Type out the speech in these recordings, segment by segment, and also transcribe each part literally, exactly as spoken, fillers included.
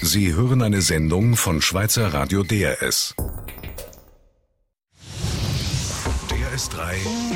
Sie hören eine Sendung von Schweizer Radio D R S. D R S drei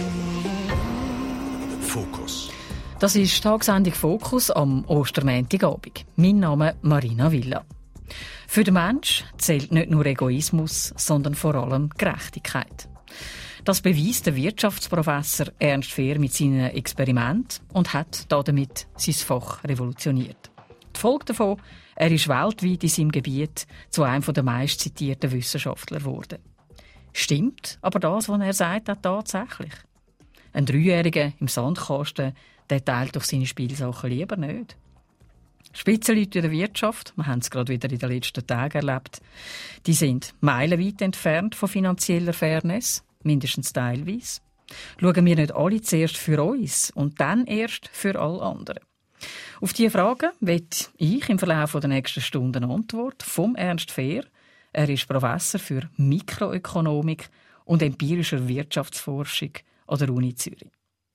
Fokus. Das ist die Tagessendung Fokus am Ostermontagabend. Mein Name ist Marina Villa. Für den Menschen zählt nicht nur Egoismus, sondern vor allem Gerechtigkeit. Das beweist der Wirtschaftsprofessor Ernst Fehr mit seinen Experimenten und hat damit sein Fach revolutioniert. Die Folge davon: er ist weltweit in seinem Gebiet zu einem der meistzitierten Wissenschaftler geworden. Stimmt aber das, was er sagt, auch tatsächlich? Ein Dreijähriger im Sandkasten, der teilt doch seine Spielsachen lieber nicht. Spitzenleute in der Wirtschaft, wir haben es gerade wieder in den letzten Tagen erlebt, die sind meilenweit entfernt von finanzieller Fairness, mindestens teilweise. Schauen wir nicht alle zuerst für uns und dann erst für alle anderen? Auf diese Fragen will ich im Verlauf der nächsten Stunden eine Antwort vom Ernst Fehr. Er ist Professor für Mikroökonomik und empirischer Wirtschaftsforschung an der Uni Zürich.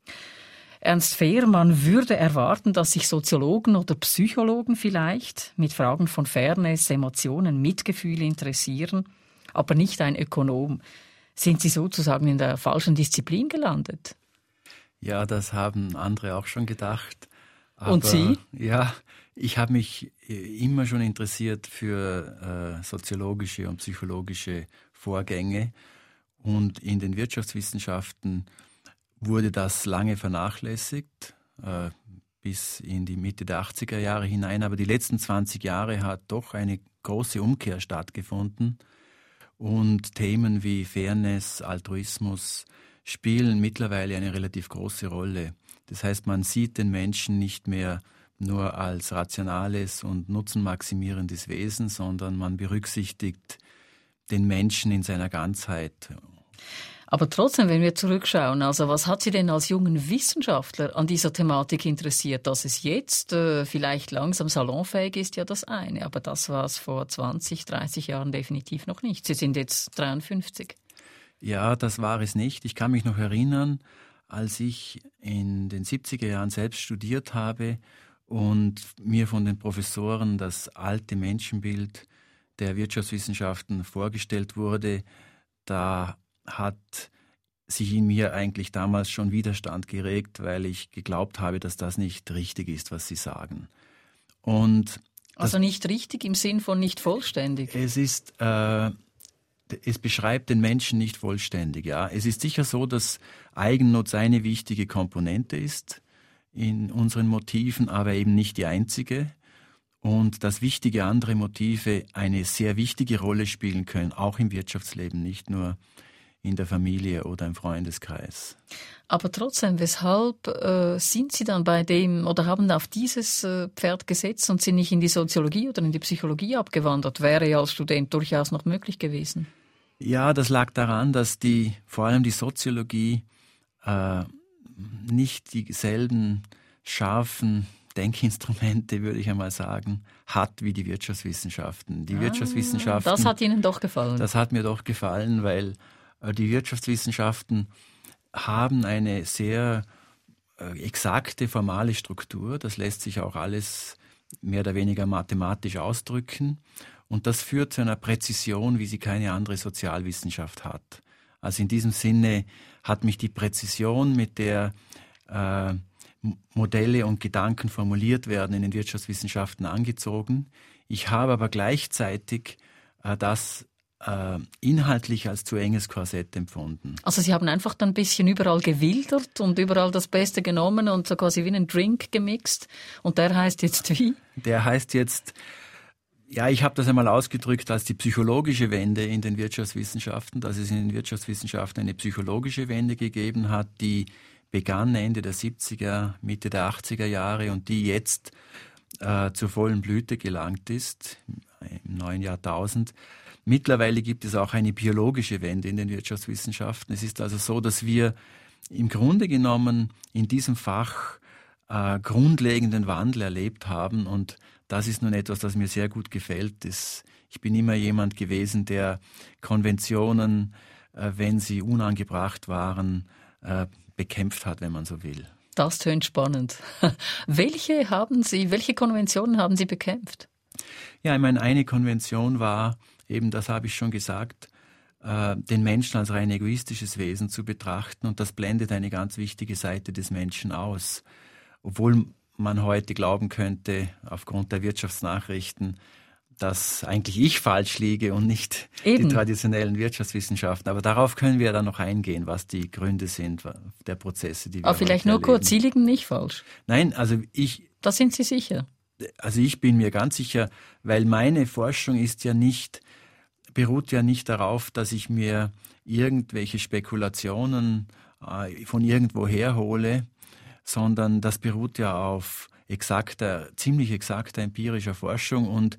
Ernst Fehr, man würde erwarten, dass sich Soziologen oder Psychologen vielleicht mit Fragen von Fairness, Emotionen, Mitgefühl interessieren, aber nicht ein Ökonom. Sind Sie sozusagen in der falschen Disziplin gelandet? Ja, das haben andere auch schon gedacht. Aber, und Sie? Ja, ich habe mich immer schon interessiert für äh, soziologische und psychologische Vorgänge. Und in den Wirtschaftswissenschaften wurde das lange vernachlässigt, äh, bis in die Mitte der achtziger Jahre hinein. Aber die letzten zwanzig Jahre hat doch eine große Umkehr stattgefunden. Und Themen wie Fairness, Altruismus spielen mittlerweile eine relativ große Rolle. Das heißt, man sieht den Menschen nicht mehr nur als rationales und nutzenmaximierendes Wesen, sondern man berücksichtigt den Menschen in seiner Ganzheit. Aber trotzdem, wenn wir zurückschauen, also was hat Sie denn als jungen Wissenschaftler an dieser Thematik interessiert? Dass es jetzt äh, vielleicht langsam salonfähig ist, ja das eine, aber das war es vor zwanzig, dreißig Jahren definitiv noch nicht. Sie sind jetzt dreiundfünfzig. Ja, das war es nicht. Ich kann mich noch erinnern, als ich in den siebziger Jahren selbst studiert habe und mir von den Professoren das alte Menschenbild der Wirtschaftswissenschaften vorgestellt wurde, da hat sich in mir eigentlich damals schon Widerstand geregt, weil ich geglaubt habe, dass das nicht richtig ist, was sie sagen. Und also nicht richtig im Sinn von nicht vollständig? Es ist... Äh, Es beschreibt den Menschen nicht vollständig. Ja. Es ist sicher so, dass Eigennutz eine wichtige Komponente ist in unseren Motiven, aber eben nicht die einzige. Und dass wichtige andere Motive eine sehr wichtige Rolle spielen können, auch im Wirtschaftsleben, nicht nur in der Familie oder im Freundeskreis. Aber trotzdem, weshalb äh, sind Sie dann bei dem oder haben auf dieses äh, Pferd gesetzt und sind nicht in die Soziologie oder in die Psychologie abgewandert? Wäre ja als Student durchaus noch möglich gewesen. Ja, das lag daran, dass die vor allem die Soziologie äh, nicht dieselben scharfen Denkinstrumente, würde ich einmal sagen, hat wie die Wirtschaftswissenschaften. Die ah, Wirtschaftswissenschaften. Das hat Ihnen doch gefallen. Das hat mir doch gefallen, weil äh, die Wirtschaftswissenschaften haben eine sehr äh, exakte formale Struktur. Das lässt sich auch alles mehr oder weniger mathematisch ausdrücken. Und das führt zu einer Präzision, wie sie keine andere Sozialwissenschaft hat. Also in diesem Sinne hat mich die Präzision, mit der äh, Modelle und Gedanken formuliert werden, in den Wirtschaftswissenschaften angezogen. Ich habe aber gleichzeitig äh, das äh, inhaltlich als zu enges Korsett empfunden. Also Sie haben einfach dann ein bisschen überall gewildert und überall das Beste genommen und so quasi wie einen Drink gemixt. Und der heißt jetzt wie? Der heißt jetzt... Ja, ich habe das einmal ausgedrückt als die psychologische Wende in den Wirtschaftswissenschaften, dass es in den Wirtschaftswissenschaften eine psychologische Wende gegeben hat, die begann Ende der siebziger, Mitte der achtziger Jahre und die jetzt äh, zur vollen Blüte gelangt ist, im neuen Jahrtausend. Mittlerweile gibt es auch eine biologische Wende in den Wirtschaftswissenschaften. Es ist also so, dass wir im Grunde genommen in diesem Fach äh, grundlegenden Wandel erlebt haben und das ist nun etwas, das mir sehr gut gefällt. Das, ich bin immer jemand gewesen, der Konventionen, äh, wenn sie unangebracht waren, äh, bekämpft hat, wenn man so will. Das tönt spannend. Welche haben Sie, welche Konventionen haben Sie bekämpft? Ja, ich meine, eine Konvention war, eben das habe ich schon gesagt, äh, den Menschen als rein egoistisches Wesen zu betrachten, und das blendet eine ganz wichtige Seite des Menschen aus. Obwohl man heute glauben könnte, aufgrund der Wirtschaftsnachrichten, dass eigentlich ich falsch liege und nicht Eben. die traditionellen Wirtschaftswissenschaften. Aber darauf können wir dann noch eingehen, was die Gründe sind der Prozesse, die wir Aber vielleicht nur erleben. kurz, Sie liegen nicht falsch. Nein, also ich... Da sind Sie sicher? Also ich bin mir ganz sicher, weil meine Forschung ist ja nicht, beruht ja nicht darauf, dass ich mir irgendwelche Spekulationen äh, von irgendwo herhole, sondern das beruht ja auf exakter, ziemlich exakter empirischer Forschung, und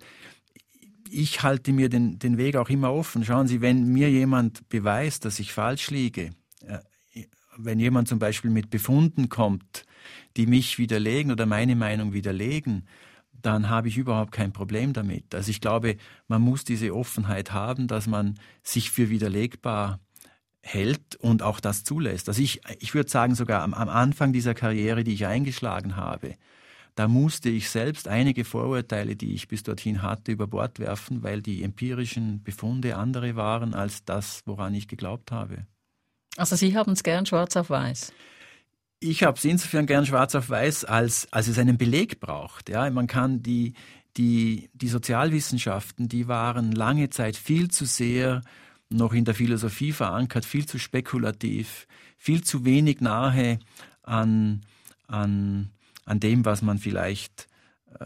ich halte mir den, den Weg auch immer offen. Schauen Sie, wenn mir jemand beweist, dass ich falsch liege, äh, wenn jemand zum Beispiel mit Befunden kommt, die mich widerlegen oder meine Meinung widerlegen, dann habe ich überhaupt kein Problem damit. Also ich glaube, man muss diese Offenheit haben, dass man sich für widerlegbar hält und auch das zulässt. Also ich, ich würde sagen, sogar am, am Anfang dieser Karriere, die ich eingeschlagen habe, da musste ich selbst einige Vorurteile, die ich bis dorthin hatte, über Bord werfen, weil die empirischen Befunde andere waren als das, woran ich geglaubt habe. Also Sie haben es gern schwarz auf weiß? Ich habe es insofern gern schwarz auf weiß, als, als es einen Beleg braucht. Ja, man kann die, die, die Sozialwissenschaften, die waren lange Zeit viel zu sehr noch in der Philosophie verankert, viel zu spekulativ, viel zu wenig nahe an, an, an dem, was man vielleicht äh,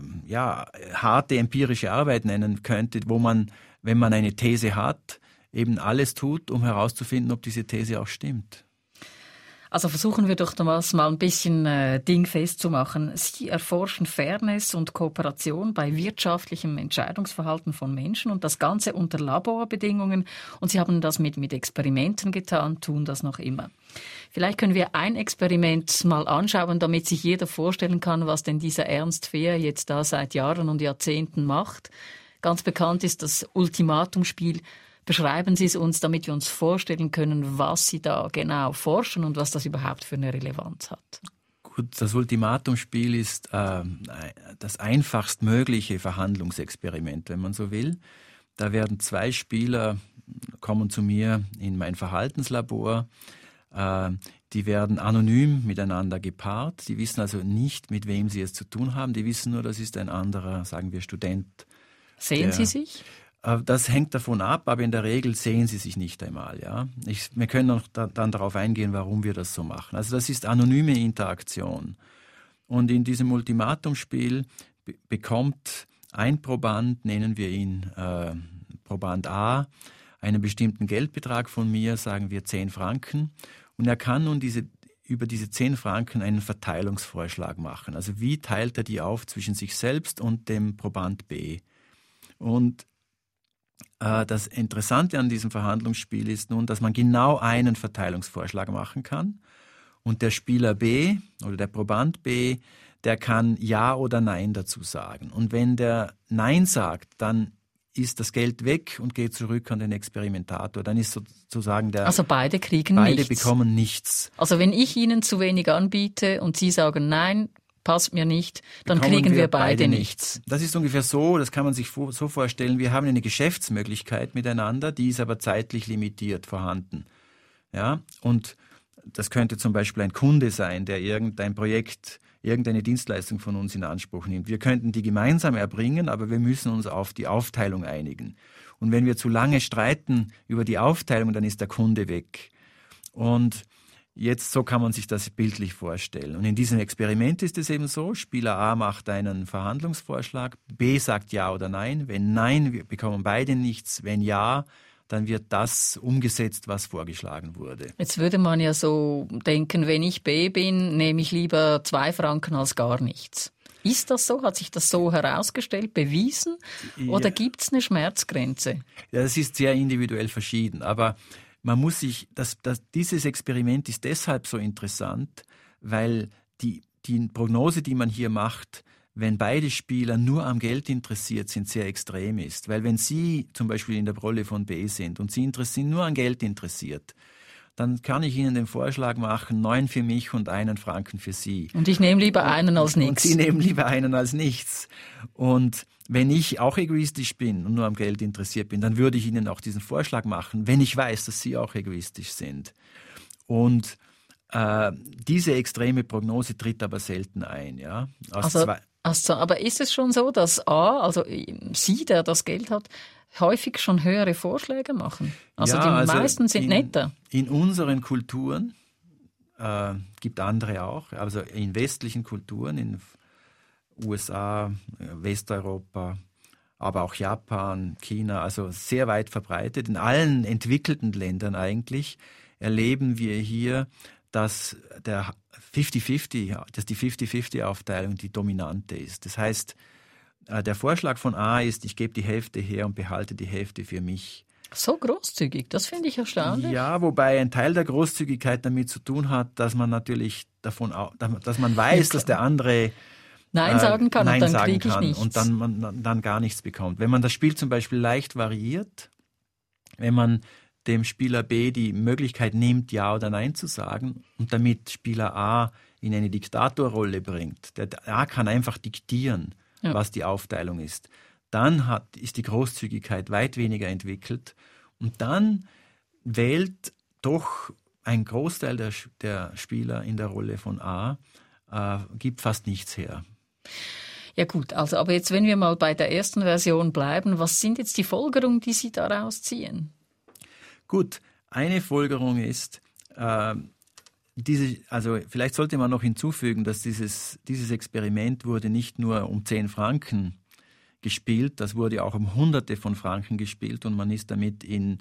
ja, harte empirische Arbeit nennen könnte, wo man, wenn man eine These hat, eben alles tut, um herauszufinden, ob diese These auch stimmt. Also versuchen wir doch das mal ein bisschen äh, dingfest zu machen. Sie erforschen Fairness und Kooperation bei wirtschaftlichem Entscheidungsverhalten von Menschen und das Ganze unter Laborbedingungen. Und Sie haben das mit, mit Experimenten getan, tun das noch immer. Vielleicht können wir ein Experiment mal anschauen, damit sich jeder vorstellen kann, was denn dieser Ernst Fehr jetzt da seit Jahren und Jahrzehnten macht. Ganz bekannt ist das Ultimatumspiel. Beschreiben Sie es uns, damit wir uns vorstellen können, was Sie da genau forschen und was das überhaupt für eine Relevanz hat. Gut, das Ultimatumspiel ist äh, das einfachst mögliche Verhandlungsexperiment, wenn man so will. Da werden zwei Spieler, kommen zu mir in mein Verhaltenslabor, äh, die werden anonym miteinander gepaart. Die wissen also nicht, mit wem sie es zu tun haben. Die wissen nur, das ist ein anderer, sagen wir, Student. Sehen der, Sie sich? Das hängt davon ab, aber in der Regel sehen sie sich nicht einmal. Ja? Ich, wir können noch da, dann darauf eingehen, warum wir das so machen. Also das ist anonyme Interaktion. Und in diesem Ultimatumspiel be- bekommt ein Proband, nennen wir ihn äh, Proband A, einen bestimmten Geldbetrag von mir, sagen wir zehn Franken. Und er kann nun diese, über diese zehn Franken einen Verteilungsvorschlag machen. Also wie teilt er die auf zwischen sich selbst und dem Proband B? Und das Interessante an diesem Verhandlungsspiel ist nun, dass man genau einen Verteilungsvorschlag machen kann und der Spieler B oder der Proband B, der kann Ja oder Nein dazu sagen. Und wenn der Nein sagt, dann ist das Geld weg und geht zurück an den Experimentator. Dann ist sozusagen der... Also beide kriegen beide nichts? Beide bekommen nichts. Also wenn ich Ihnen zu wenig anbiete und Sie sagen Nein, passt mir nicht, dann bekommen kriegen wir, wir beide, beide nichts. nichts. Das ist ungefähr so, das kann man sich so vorstellen, wir haben eine Geschäftsmöglichkeit miteinander, die ist aber zeitlich limitiert vorhanden. Ja? Und das könnte zum Beispiel ein Kunde sein, der irgendein Projekt, irgendeine Dienstleistung von uns in Anspruch nimmt. Wir könnten die gemeinsam erbringen, aber wir müssen uns auf die Aufteilung einigen. Und wenn wir zu lange streiten über die Aufteilung, dann ist der Kunde weg. Und jetzt, so kann man sich das bildlich vorstellen. Und in diesem Experiment ist es eben so, Spieler A macht einen Verhandlungsvorschlag, B sagt Ja oder Nein. Wenn Nein, wir bekommen beide nichts. Wenn Ja, dann wird das umgesetzt, was vorgeschlagen wurde. Jetzt würde man ja so denken, wenn ich B bin, nehme ich lieber zwei Franken als gar nichts. Ist das so? Hat sich das so herausgestellt, bewiesen? Oder ja. Gibt es eine Schmerzgrenze? Ja, das ist sehr individuell verschieden, aber man muss sich, das, das, dieses Experiment ist deshalb so interessant, weil die, die Prognose, die man hier macht, wenn beide Spieler nur am Geld interessiert sind, sehr extrem ist. Weil wenn Sie zum Beispiel in der Rolle von B sind und Sie sind nur an Geld interessiert, dann kann ich Ihnen den Vorschlag machen, neun für mich und einen Franken für Sie. Und ich nehme lieber einen als nichts. Und Sie nehmen lieber einen als nichts. Und wenn ich auch egoistisch bin und nur am Geld interessiert bin, dann würde ich Ihnen auch diesen Vorschlag machen, wenn ich weiß, dass Sie auch egoistisch sind. Und äh, diese extreme Prognose tritt aber selten ein. Ja? Aus also, zwei also, aber ist es schon so, dass A, also Sie, der das Geld hat, häufig schon höhere Vorschläge machen? Also ja, die also meisten sind in, netter. In unseren Kulturen, äh, gibt andere auch, also in westlichen Kulturen, in U S A, Westeuropa, aber auch Japan, China, also sehr weit verbreitet. In allen entwickelten Ländern eigentlich erleben wir hier, dass der fünfzig fünfzig, dass die fünfzig fünfzig Aufteilung die dominante ist. Das heißt, der Vorschlag von A ist, ich gebe die Hälfte her und behalte die Hälfte für mich. So großzügig, das finde ich erstaunlich. Ja, wobei ein Teil der Großzügigkeit damit zu tun hat, dass man natürlich davon, dass man weiß, dass der andere Nein sagen kann Nein und dann sagen kriege ich kann nichts. und dann, man, dann gar nichts bekommt. Wenn man das Spiel zum Beispiel leicht variiert, wenn man dem Spieler B die Möglichkeit nimmt, Ja oder Nein zu sagen und damit Spieler A in eine Diktatorrolle bringt, der A kann einfach diktieren, ja. was die Aufteilung ist, dann hat, ist die Großzügigkeit weit weniger entwickelt und dann wählt doch ein Großteil der, der Spieler in der Rolle von A, äh, gibt fast nichts her. Ja gut, also aber jetzt, wenn wir mal bei der ersten Version bleiben, was sind jetzt die Folgerungen, die Sie daraus ziehen? Gut, eine Folgerung ist, äh, diese, also vielleicht sollte man noch hinzufügen, dass dieses, dieses Experiment wurde nicht nur um zehn Franken gespielt, das wurde auch um Hunderte von Franken gespielt und man ist damit in,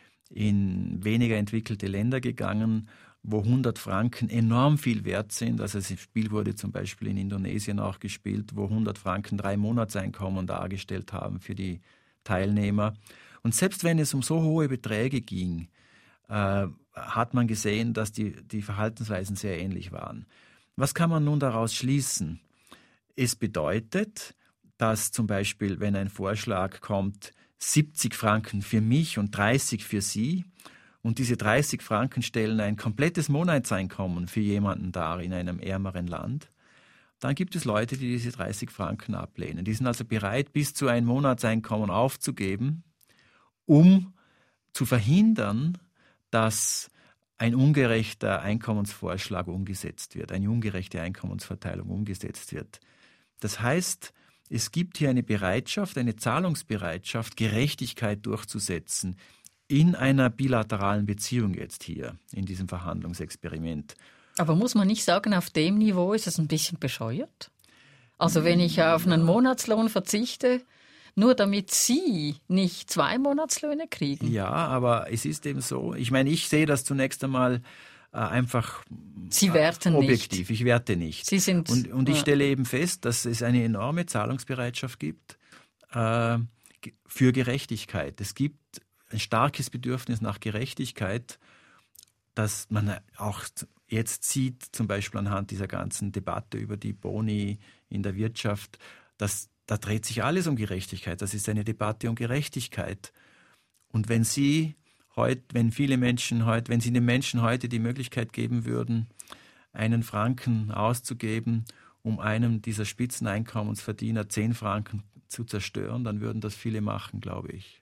in weniger entwickelte Länder gegangen, wo hundert Franken enorm viel wert sind. Also das Spiel wurde zum Beispiel in Indonesien auch gespielt, wo hundert Franken drei Monatseinkommen dargestellt haben für die Teilnehmer. Und selbst wenn es um so hohe Beträge ging, äh, hat man gesehen, dass die, die Verhaltensweisen sehr ähnlich waren. Was kann man nun daraus schließen? Es bedeutet, dass zum Beispiel, wenn ein Vorschlag kommt, siebzig Franken für mich und dreißig für Sie, und diese dreißig Franken stellen ein komplettes Monatseinkommen für jemanden dar in einem ärmeren Land, dann gibt es Leute, die diese dreißig Franken ablehnen. Die sind also bereit, bis zu ein Monatseinkommen aufzugeben, um zu verhindern, dass ein ungerechter Einkommensvorschlag umgesetzt wird, eine ungerechte Einkommensverteilung umgesetzt wird. Das heißt, es gibt hier eine Bereitschaft, eine Zahlungsbereitschaft, Gerechtigkeit durchzusetzen, in einer bilateralen Beziehung jetzt hier, in diesem Verhandlungsexperiment. Aber muss man nicht sagen, auf dem Niveau ist es ein bisschen bescheuert? Also wenn ich auf einen Monatslohn verzichte, nur damit Sie nicht zwei Monatslöhne kriegen? Ja, aber es ist eben so, ich meine, ich sehe das zunächst einmal äh, einfach Sie werten objektiv, nicht. ich werte nicht. Sie sind, und und ich ja. stelle eben fest, dass es eine enorme Zahlungsbereitschaft gibt äh, für Gerechtigkeit. Es gibt ein starkes Bedürfnis nach Gerechtigkeit, das man auch jetzt sieht, zum Beispiel anhand dieser ganzen Debatte über die Boni in der Wirtschaft, dass da dreht sich alles um Gerechtigkeit. Das ist eine Debatte um Gerechtigkeit. Und wenn Sie heute, wenn viele Menschen heute, wenn Sie den Menschen heute die Möglichkeit geben würden, einen Franken auszugeben, um einem dieser Spitzeneinkommensverdiener zehn Franken zu zerstören, dann würden das viele machen, glaube ich.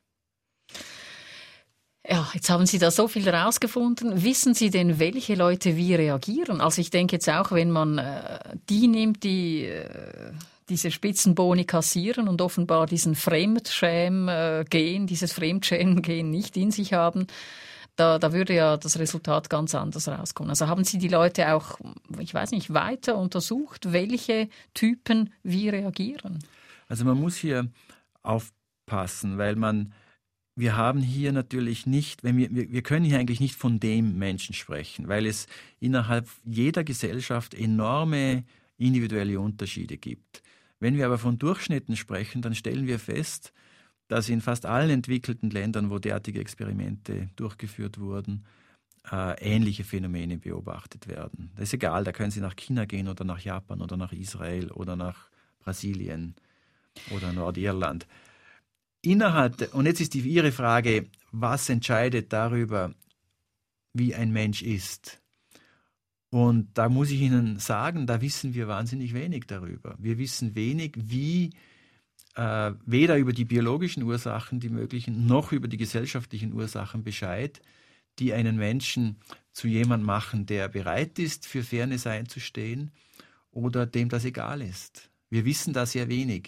Ja, jetzt haben Sie da so viel rausgefunden. Wissen Sie denn, welche Leute wie reagieren? Also ich denke jetzt auch, wenn man äh, die nimmt, die äh, diese Spitzenboni kassieren und offenbar diesen Fremdschämen-Gen, dieses Fremdschämen-Gen nicht in sich haben, da, da würde ja das Resultat ganz anders rauskommen. Also haben Sie die Leute auch, ich weiß nicht, weiter untersucht, welche Typen wie reagieren? Also man muss hier aufpassen, weil man Wir haben hier natürlich nicht, wenn wir, wir, wir können hier eigentlich nicht von dem Menschen sprechen, weil es innerhalb jeder Gesellschaft enorme individuelle Unterschiede gibt. Wenn wir aber von Durchschnitten sprechen, dann stellen wir fest, dass in fast allen entwickelten Ländern, wo derartige Experimente durchgeführt wurden, äh, ähnliche Phänomene beobachtet werden. Das ist egal, da können Sie nach China gehen oder nach Japan oder nach Israel oder nach Brasilien oder Nordirland. Innerhalb, und jetzt ist die, Ihre Frage, was entscheidet darüber, wie ein Mensch ist? Und da muss ich Ihnen sagen, da wissen wir wahnsinnig wenig darüber. Wir wissen wenig, wie äh, weder über die biologischen Ursachen, die möglichen, noch über die gesellschaftlichen Ursachen Bescheid, die einen Menschen zu jemandem machen, der bereit ist, für Fairness einzustehen oder dem das egal ist. Wir wissen da sehr wenig.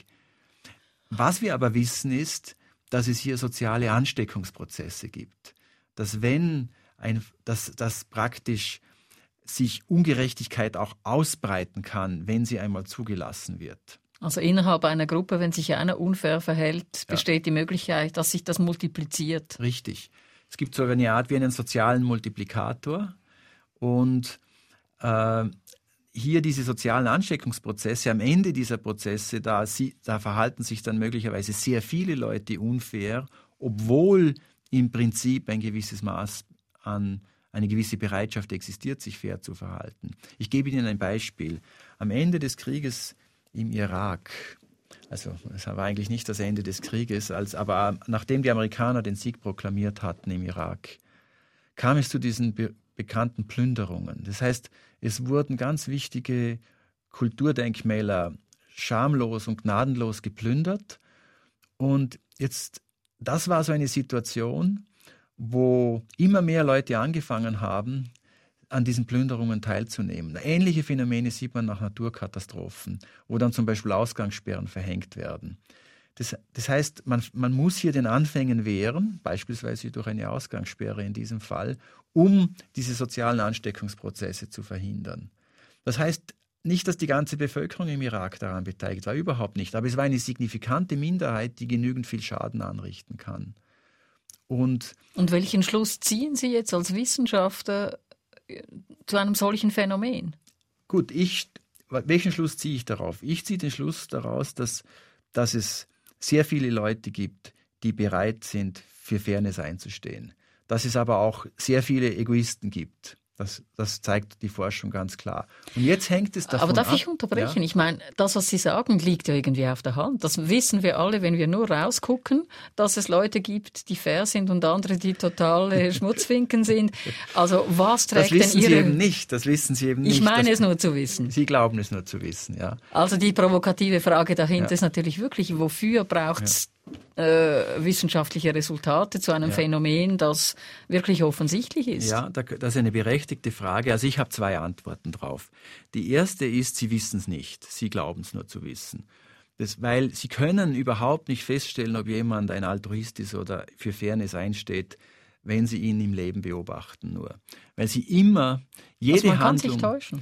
Was wir aber wissen ist, dass es hier soziale Ansteckungsprozesse gibt. Dass wenn ein, dass, dass praktisch sich Ungerechtigkeit auch ausbreiten kann, wenn sie einmal zugelassen wird. Also innerhalb einer Gruppe, wenn sich einer unfair verhält, besteht ja die Möglichkeit, dass sich das multipliziert. Richtig. Es gibt so eine Art wie einen sozialen Multiplikator und äh, hier diese sozialen Ansteckungsprozesse, am Ende dieser Prozesse, da, sie, da verhalten sich dann möglicherweise sehr viele Leute unfair, obwohl im Prinzip ein gewisses Maß an, eine gewisse Bereitschaft existiert, sich fair zu verhalten. Ich gebe Ihnen ein Beispiel. Am Ende des Krieges im Irak, also es war eigentlich nicht das Ende des Krieges, als, aber nachdem die Amerikaner den Sieg proklamiert hatten im Irak, kam es zu diesen be- bekannten Plünderungen. Das heißt, es wurden ganz wichtige Kulturdenkmäler schamlos und gnadenlos geplündert. Und jetzt, das war so eine Situation, wo immer mehr Leute angefangen haben, an diesen Plünderungen teilzunehmen. Ähnliche Phänomene sieht man nach Naturkatastrophen, wo dann zum Beispiel Ausgangssperren verhängt werden. Das, das heißt, man, man muss hier den Anfängen wehren, beispielsweise durch eine Ausgangssperre in diesem Fall, um diese sozialen Ansteckungsprozesse zu verhindern. Das heißt nicht, dass die ganze Bevölkerung im Irak daran beteiligt war, überhaupt nicht. Aber es war eine signifikante Minderheit, die genügend viel Schaden anrichten kann. Und, Und welchen Schluss ziehen Sie jetzt als Wissenschaftler zu einem solchen Phänomen? Gut, ich, welchen Schluss ziehe ich darauf? Ich ziehe den Schluss daraus, dass, dass es sehr viele Leute gibt, die bereit sind, für Fairness einzustehen. Dass es aber auch sehr viele Egoisten gibt. Das, das zeigt die Forschung ganz klar. Und jetzt hängt es davon Aber darf ab, ich unterbrechen? Ja? Ich meine, das, was Sie sagen, liegt ja irgendwie auf der Hand. Das wissen wir alle, wenn wir nur rausgucken, dass es Leute gibt, die fair sind und andere, die totale Schmutzfinken sind. Also was trägt denn Ihre... Das wissen Sie eben nicht. Das wissen Sie eben nicht. Ich meine es nur zu wissen. Sie glauben es nur zu wissen, ja. Also die provokative Frage dahinter Ja. ist natürlich wirklich, wofür braucht es äh, wissenschaftliche Resultate zu einem Ja. Phänomen, das wirklich offensichtlich ist? Ja, das ist eine berechtigte Frage. Also ich habe zwei Antworten drauf. Die erste ist, Sie wissen es nicht. Sie glauben es nur zu wissen. Das, weil Sie können überhaupt nicht feststellen, ob jemand ein Altruist ist oder für Fairness einsteht, wenn Sie ihn im Leben beobachten nur. Weil Sie immer jede also man kann Handlung... sich täuschen.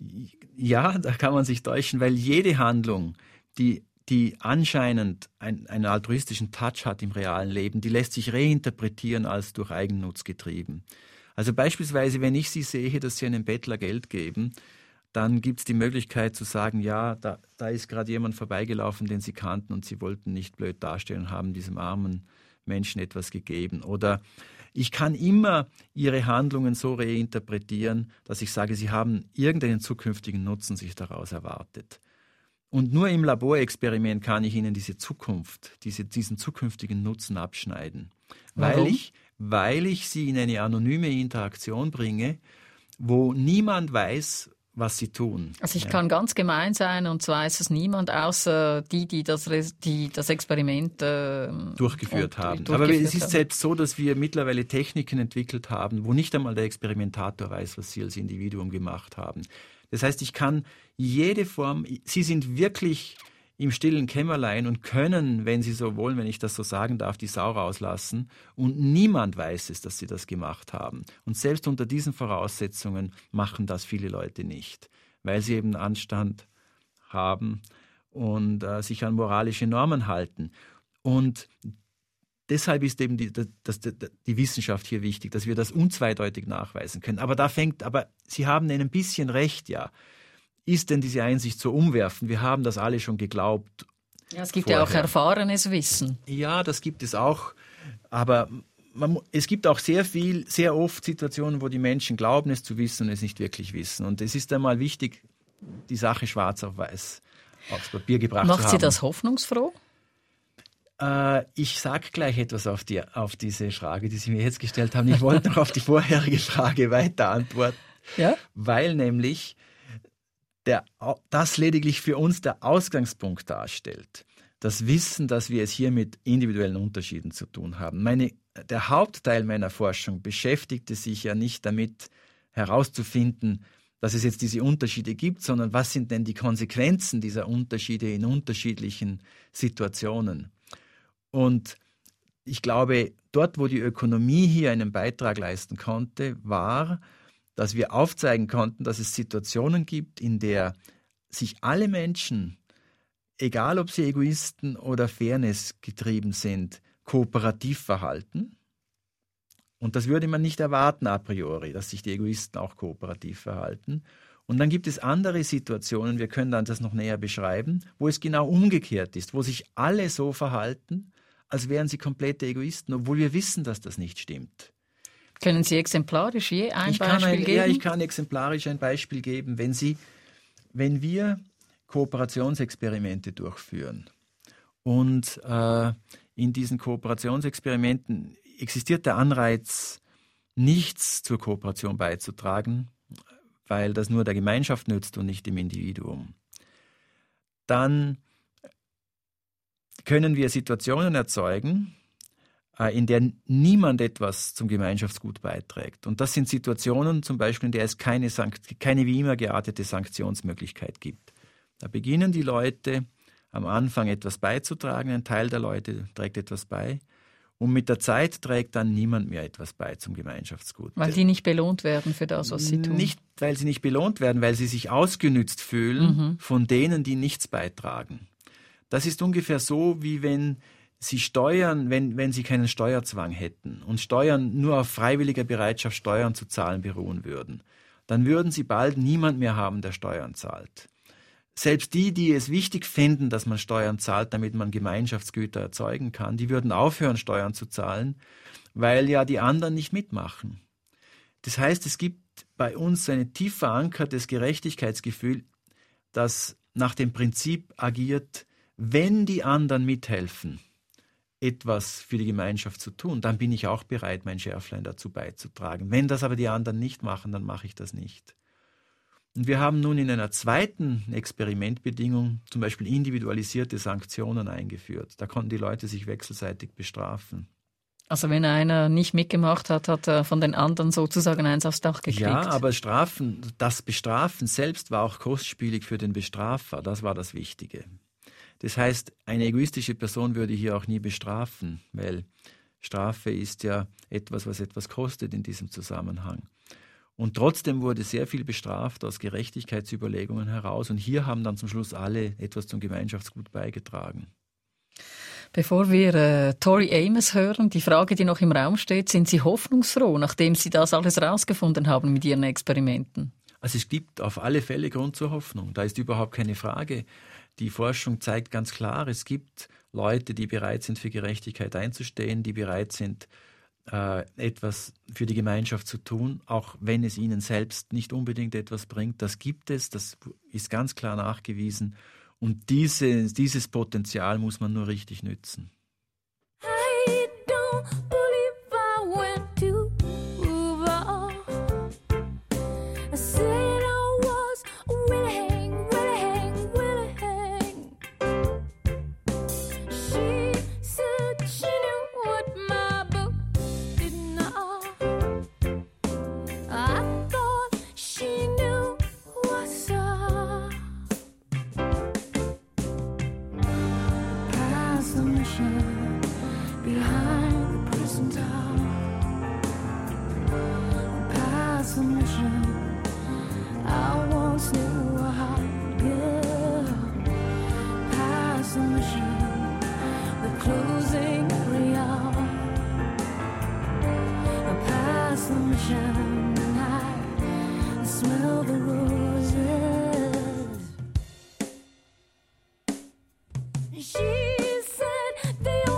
Ja, da kann man sich täuschen, weil jede Handlung, die die anscheinend ein, einen altruistischen Touch hat im realen Leben, die lässt sich reinterpretieren als durch Eigennutz getrieben. Also beispielsweise, wenn ich Sie sehe, dass Sie einem Bettler Geld geben, dann gibt es die Möglichkeit zu sagen, ja, da, da ist gerade jemand vorbeigelaufen, den Sie kannten und Sie wollten nicht blöd dastehen und haben diesem armen Menschen etwas gegeben. Oder ich kann immer Ihre Handlungen so reinterpretieren, dass ich sage, Sie haben irgendeinen zukünftigen Nutzen sich daraus erwartet. Und nur im Laborexperiment kann ich Ihnen diese Zukunft, diese, diesen zukünftigen Nutzen abschneiden. Weil ich, weil ich Sie in eine anonyme Interaktion bringe, wo niemand weiß, was sie tun. Also ich ja. kann ganz gemein sein und zwar weiß es niemand, außer die, die das, die das Experiment äh, durchgeführt haben. durchgeführt Aber es ist haben. selbst so, dass wir mittlerweile Techniken entwickelt haben, wo nicht einmal der Experimentator weiß, was Sie als Individuum gemacht haben. Das heißt, ich kann jede Form, Sie sind wirklich im stillen Kämmerlein und können, wenn Sie so wollen, wenn ich das so sagen darf, die Sau rauslassen und niemand weiß es, dass Sie das gemacht haben. Und selbst unter diesen Voraussetzungen machen das viele Leute nicht, weil sie eben Anstand haben und äh, sich an moralische Normen halten. Und deshalb ist eben die, das, die Wissenschaft hier wichtig, dass wir das unzweideutig nachweisen können. Aber da fängt, aber Sie haben ein bisschen recht, ja. Ist denn diese Einsicht so umwerfend? Wir haben das alle schon geglaubt. Ja, es gibt vorher. ja auch erfahrenes Wissen. Ja, das gibt es auch. Aber man, es gibt auch sehr viel, sehr oft Situationen, wo die Menschen glauben, es zu wissen und es nicht wirklich wissen. Und es ist einmal wichtig, die Sache schwarz auf weiß aufs Papier gebracht Macht zu haben. Sie das hoffnungsfroh? Äh, ich sage gleich etwas auf, die, auf diese Frage, die Sie mir jetzt gestellt haben. Ich wollte noch auf die vorherige Frage weiter antworten. Ja? Weil nämlich Der, das lediglich für uns der Ausgangspunkt darstellt. das Wissen, dass wir es hier mit individuellen Unterschieden zu tun haben. Meine, der Hauptteil meiner Forschung beschäftigte sich ja nicht damit, herauszufinden, dass es jetzt diese Unterschiede gibt, sondern was sind denn die Konsequenzen dieser Unterschiede in unterschiedlichen Situationen. Und ich glaube, dort, wo die Ökonomie hier einen Beitrag leisten konnte, war, dass wir aufzeigen konnten, dass es Situationen gibt, in der sich alle Menschen, egal ob sie Egoisten oder Fairness getrieben sind, kooperativ verhalten. Und das würde man nicht erwarten a priori, dass sich die Egoisten auch kooperativ verhalten. Und dann gibt es andere Situationen, wir können dann das noch näher beschreiben, wo es genau umgekehrt ist, wo sich alle so verhalten, als wären sie komplette Egoisten, obwohl wir wissen, dass das nicht stimmt. Können Sie exemplarisch je ein ich Beispiel kann ein, geben? Ja, ich kann exemplarisch ein Beispiel geben. Wenn, Sie, wenn wir Kooperationsexperimente durchführen und äh, in diesen Kooperationsexperimenten existiert der Anreiz, nichts zur Kooperation beizutragen, weil das nur der Gemeinschaft nützt und nicht dem Individuum, dann können wir Situationen erzeugen, in der niemand etwas zum Gemeinschaftsgut beiträgt. Und das sind Situationen zum Beispiel, in der es keine, Sankt- keine wie immer geartete Sanktionsmöglichkeit gibt. Da beginnen die Leute am Anfang etwas beizutragen, ein Teil der Leute trägt etwas bei und mit der Zeit trägt dann niemand mehr etwas bei zum Gemeinschaftsgut. Weil die nicht belohnt werden für das, was sie tun. Nicht, weil sie nicht belohnt werden, weil sie sich ausgenützt fühlen mhm. von denen, die nichts beitragen. Das ist ungefähr so, wie wenn Sie Steuern, wenn, wenn Sie keinen Steuerzwang hätten und Steuern nur auf freiwilliger Bereitschaft, Steuern zu zahlen, beruhen würden, dann würden Sie bald niemand mehr haben, der Steuern zahlt. Selbst die, die es wichtig finden, dass man Steuern zahlt, damit man Gemeinschaftsgüter erzeugen kann, die würden aufhören, Steuern zu zahlen, weil ja die anderen nicht mitmachen. Das heißt, es gibt bei uns ein tief verankertes Gerechtigkeitsgefühl, das nach dem Prinzip agiert, wenn die anderen mithelfen, etwas für die Gemeinschaft zu tun, dann bin ich auch bereit, mein Schärflein dazu beizutragen. Wenn das aber die anderen nicht machen, dann mache ich das nicht. Und wir haben nun in einer zweiten Experimentbedingung zum Beispiel individualisierte Sanktionen eingeführt. Da konnten die Leute sich wechselseitig bestrafen. Also wenn einer nicht mitgemacht hat, hat er von den anderen sozusagen eins aufs Dach gekriegt. Ja, aber Strafen, das Bestrafen selbst war auch kostspielig für den Bestrafer. Das war das Wichtige. Das heißt, eine egoistische Person würde hier auch nie bestrafen, weil Strafe ist ja etwas, was etwas kostet in diesem Zusammenhang. Und trotzdem wurde sehr viel bestraft aus Gerechtigkeitsüberlegungen heraus. Und hier haben dann zum Schluss alle etwas zum Gemeinschaftsgut beigetragen. Bevor wir äh, Tori Amos hören, die Frage, die noch im Raum steht, sind Sie hoffnungsfroh, nachdem Sie das alles herausgefunden haben mit Ihren Experimenten? Also es gibt auf alle Fälle Grund zur Hoffnung. Da ist überhaupt keine Frage. Die Forschung zeigt ganz klar, es gibt Leute, die bereit sind, für Gerechtigkeit einzustehen, die bereit sind, äh, etwas für die Gemeinschaft zu tun, auch wenn es ihnen selbst nicht unbedingt etwas bringt. Das gibt es, das ist ganz klar nachgewiesen. Und diese, dieses Potenzial muss man nur richtig nützen. I don't believe I went too far. I said I was willing, willing, willing. She said she knew what my book did not. I thought she knew what's up. Past the mission behind the prison door. Past the mission, I once knew a hot girl. Past the mission, the closing real. Past the mission, I smell the roses. She said they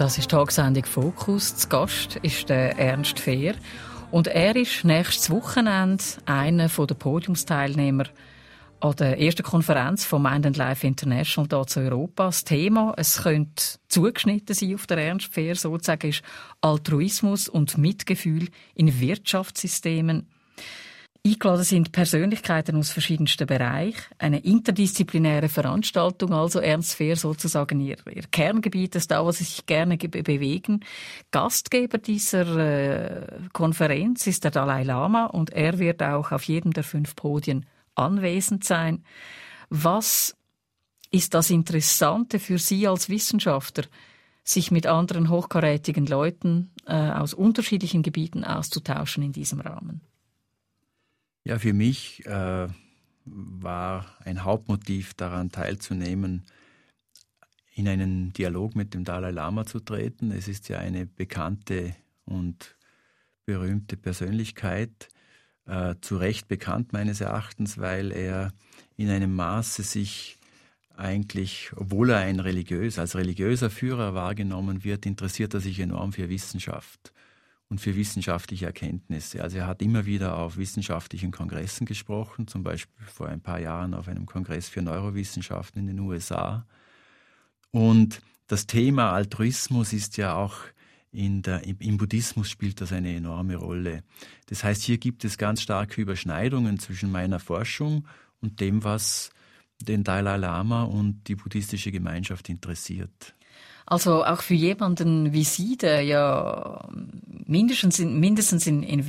Das ist die Tagsendung Fokus. Zu Gast ist der Ernst Fehr. Und er ist nächstes Wochenende einer der Podiumsteilnehmer an der ersten Konferenz von Mind and Life International hier zu Europa. Das Thema, es könnte zugeschnitten sein auf der Ernst Fehr, sozusagen, ist Altruismus und Mitgefühl in Wirtschaftssystemen. Eingeladen sind Persönlichkeiten aus verschiedensten Bereichen. Eine interdisziplinäre Veranstaltung, also Ernst Fehr sozusagen ihr, ihr Kerngebiet ist da, was sie sich gerne be- bewegen. Gastgeber dieser äh, Konferenz ist der Dalai Lama und er wird auch auf jedem der fünf Podien anwesend sein. Was ist das Interessante für Sie als Wissenschaftler, sich mit anderen hochkarätigen Leuten äh, aus unterschiedlichen Gebieten auszutauschen in diesem Rahmen? Ja, für mich äh, war ein Hauptmotiv daran teilzunehmen, in einen Dialog mit dem Dalai Lama zu treten. Es ist ja eine bekannte und berühmte Persönlichkeit, äh, zu Recht bekannt meines Erachtens, weil er in einem Maße sich eigentlich, obwohl er ein religiös, als religiöser Führer wahrgenommen wird, interessiert er sich enorm für Wissenschaft und für wissenschaftliche Erkenntnisse. Also er hat immer wieder auf wissenschaftlichen Kongressen gesprochen, zum Beispiel vor ein paar Jahren auf einem Kongress für Neurowissenschaften in den U S A. Und das Thema Altruismus ist ja auch in der, im Buddhismus spielt das eine enorme Rolle. Das heißt, hier gibt es ganz starke Überschneidungen zwischen meiner Forschung und dem, was den Dalai Lama und die buddhistische Gemeinschaft interessiert. Also auch für jemanden wie Sie, der ja mindestens in, mindestens in, in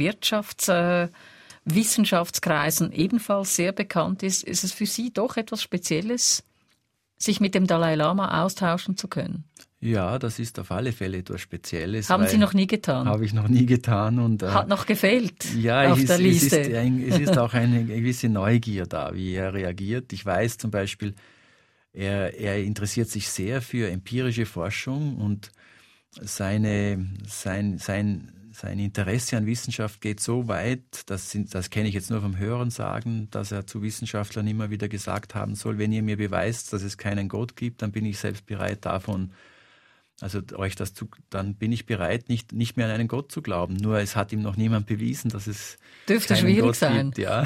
Wirtschaftswissenschaftskreisen äh, ebenfalls sehr bekannt ist, ist es für Sie doch etwas Spezielles, sich mit dem Dalai Lama austauschen zu können? Ja, das ist auf alle Fälle etwas Spezielles. Haben Sie noch nie getan? Habe ich noch nie getan. Und, äh, Hat noch gefehlt ja, auf es, der Liste. Es ist, ein, es ist auch eine gewisse Neugier da, wie er reagiert. Ich weiß zum Beispiel, Er, er interessiert sich sehr für empirische Forschung und seine, sein, sein, sein Interesse an Wissenschaft geht so weit, das, sind, das kenne ich jetzt nur vom Hörensagen, dass er zu Wissenschaftlern immer wieder gesagt haben soll, wenn ihr mir beweist, dass es keinen Gott gibt, dann bin ich selbst bereit davon, also euch das zu, dann bin ich bereit, nicht, nicht mehr an einen Gott zu glauben. Nur es hat ihm noch niemand bewiesen, dass es Dürfte keinen schwierig Gott sein. gibt. Ja.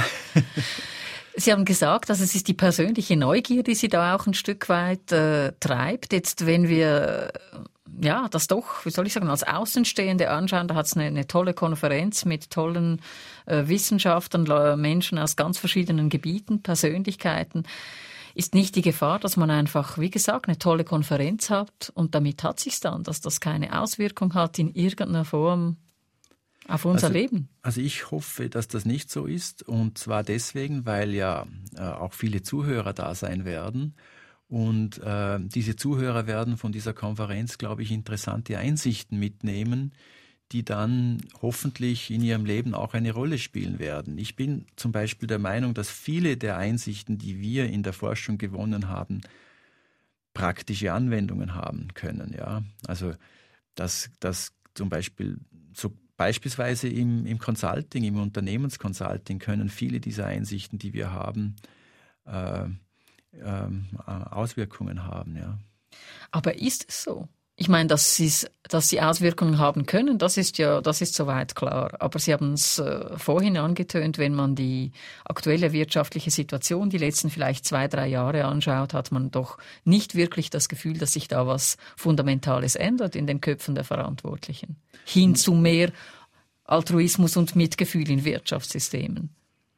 Sie haben gesagt, dass es ist die persönliche Neugier, die Sie da auch ein Stück weit äh, treibt. Jetzt, wenn wir äh, ja das doch, wie soll ich sagen, als Außenstehende anschauen, da hat es eine, eine tolle Konferenz mit tollen äh, Wissenschaftlern, Menschen aus ganz verschiedenen Gebieten, Persönlichkeiten. Ist nicht die Gefahr, dass man einfach, wie gesagt, eine tolle Konferenz hat und damit hat sich's dann, dass das keine Auswirkung hat in irgendeiner Form auf unser also, Leben? Also ich hoffe, dass das nicht so ist und zwar deswegen, weil ja äh, auch viele Zuhörer da sein werden und äh, diese Zuhörer werden von dieser Konferenz, glaube ich, interessante Einsichten mitnehmen, die dann hoffentlich in ihrem Leben auch eine Rolle spielen werden. Ich bin zum Beispiel der Meinung, dass viele der Einsichten, die wir in der Forschung gewonnen haben, praktische Anwendungen haben können. Ja? Also dass, dass zum Beispiel so Beispielsweise im, im Consulting, im Unternehmensconsulting können viele dieser Einsichten, die wir haben, äh, äh, Auswirkungen haben. Ja. Aber ist es so? Ich meine, dass, dass sie Auswirkungen haben können, das ist ja, das ist soweit klar. Aber Sie haben es äh, vorhin angetönt, wenn man die aktuelle wirtschaftliche Situation, die letzten vielleicht zwei, drei Jahre anschaut, hat man doch nicht wirklich das Gefühl, dass sich da was Fundamentales ändert in den Köpfen der Verantwortlichen. Hin zu mehr Altruismus und Mitgefühl in Wirtschaftssystemen.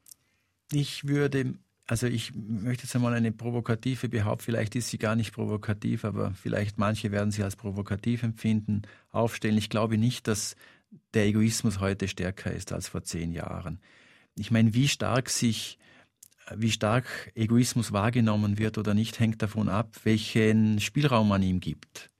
Ich würde... Also ich möchte jetzt einmal eine provokative Behauptung, vielleicht ist sie gar nicht provokativ, aber vielleicht manche werden sie als provokativ empfinden, aufstellen. Ich glaube nicht, dass der Egoismus heute stärker ist als vor zehn Jahren. Ich meine, wie stark sich, wie stark Egoismus wahrgenommen wird oder nicht, hängt davon ab, welchen Spielraum man ihm gibt.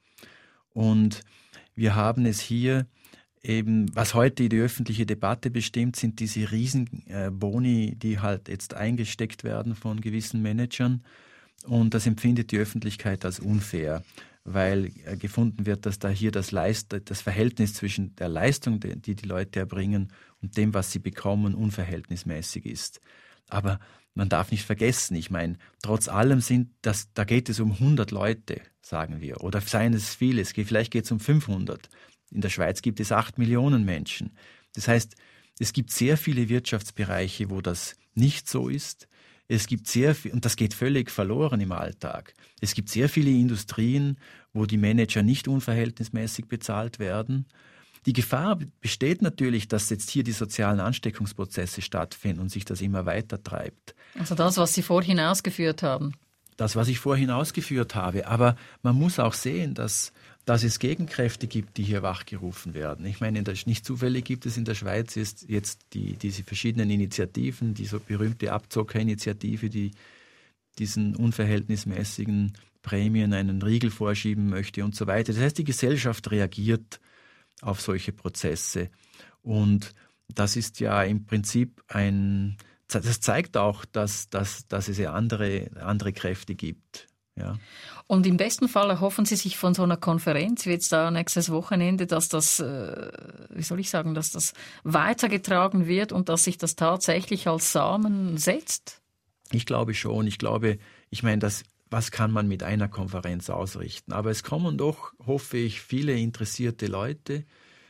Und wir haben es hier eben, was heute die öffentliche Debatte bestimmt, sind diese Riesenboni, die halt jetzt eingesteckt werden von gewissen Managern. Und das empfindet die Öffentlichkeit als unfair, weil gefunden wird, dass da hier das, Leist- das Verhältnis zwischen der Leistung, die die Leute erbringen, und dem, was sie bekommen, unverhältnismäßig ist. Aber man darf nicht vergessen, ich meine, trotz allem sind das, da geht es um hundert Leute, sagen wir, oder seien es viele, vielleicht geht es um fünfhundert. In der Schweiz gibt es acht Millionen Menschen. Das heißt, es gibt sehr viele Wirtschaftsbereiche, wo das nicht so ist. Es gibt sehr viel, und das geht völlig verloren im Alltag. Es gibt sehr viele Industrien, wo die Manager nicht unverhältnismäßig bezahlt werden. Die Gefahr besteht natürlich, dass jetzt hier die sozialen Ansteckungsprozesse stattfinden und sich das immer weiter treibt. Also das, was Sie vorhin ausgeführt haben. Das, was ich vorhin ausgeführt habe. Aber man muss auch sehen, dass, dass es Gegenkräfte gibt, die hier wachgerufen werden. Ich meine, in der, nicht zufällig gibt es in der Schweiz ist jetzt die, diese verschiedenen Initiativen, die so berühmte Abzockerinitiative, die diesen unverhältnismäßigen Prämien einen Riegel vorschieben möchte und so weiter. Das heißt, die Gesellschaft reagiert auf solche Prozesse. Und das ist ja im Prinzip ein, das zeigt auch, dass, dass, dass es ja andere, andere Kräfte gibt. Ja. Und im besten Fall erhoffen Sie sich von so einer Konferenz, wie jetzt da nächstes Wochenende, dass das, äh, wie soll ich sagen, dass das weitergetragen wird und dass sich das tatsächlich als Samen setzt? Ich glaube schon. Ich glaube, ich meine, das, was kann man mit einer Konferenz ausrichten? Aber es kommen doch, hoffe ich, viele interessierte Leute,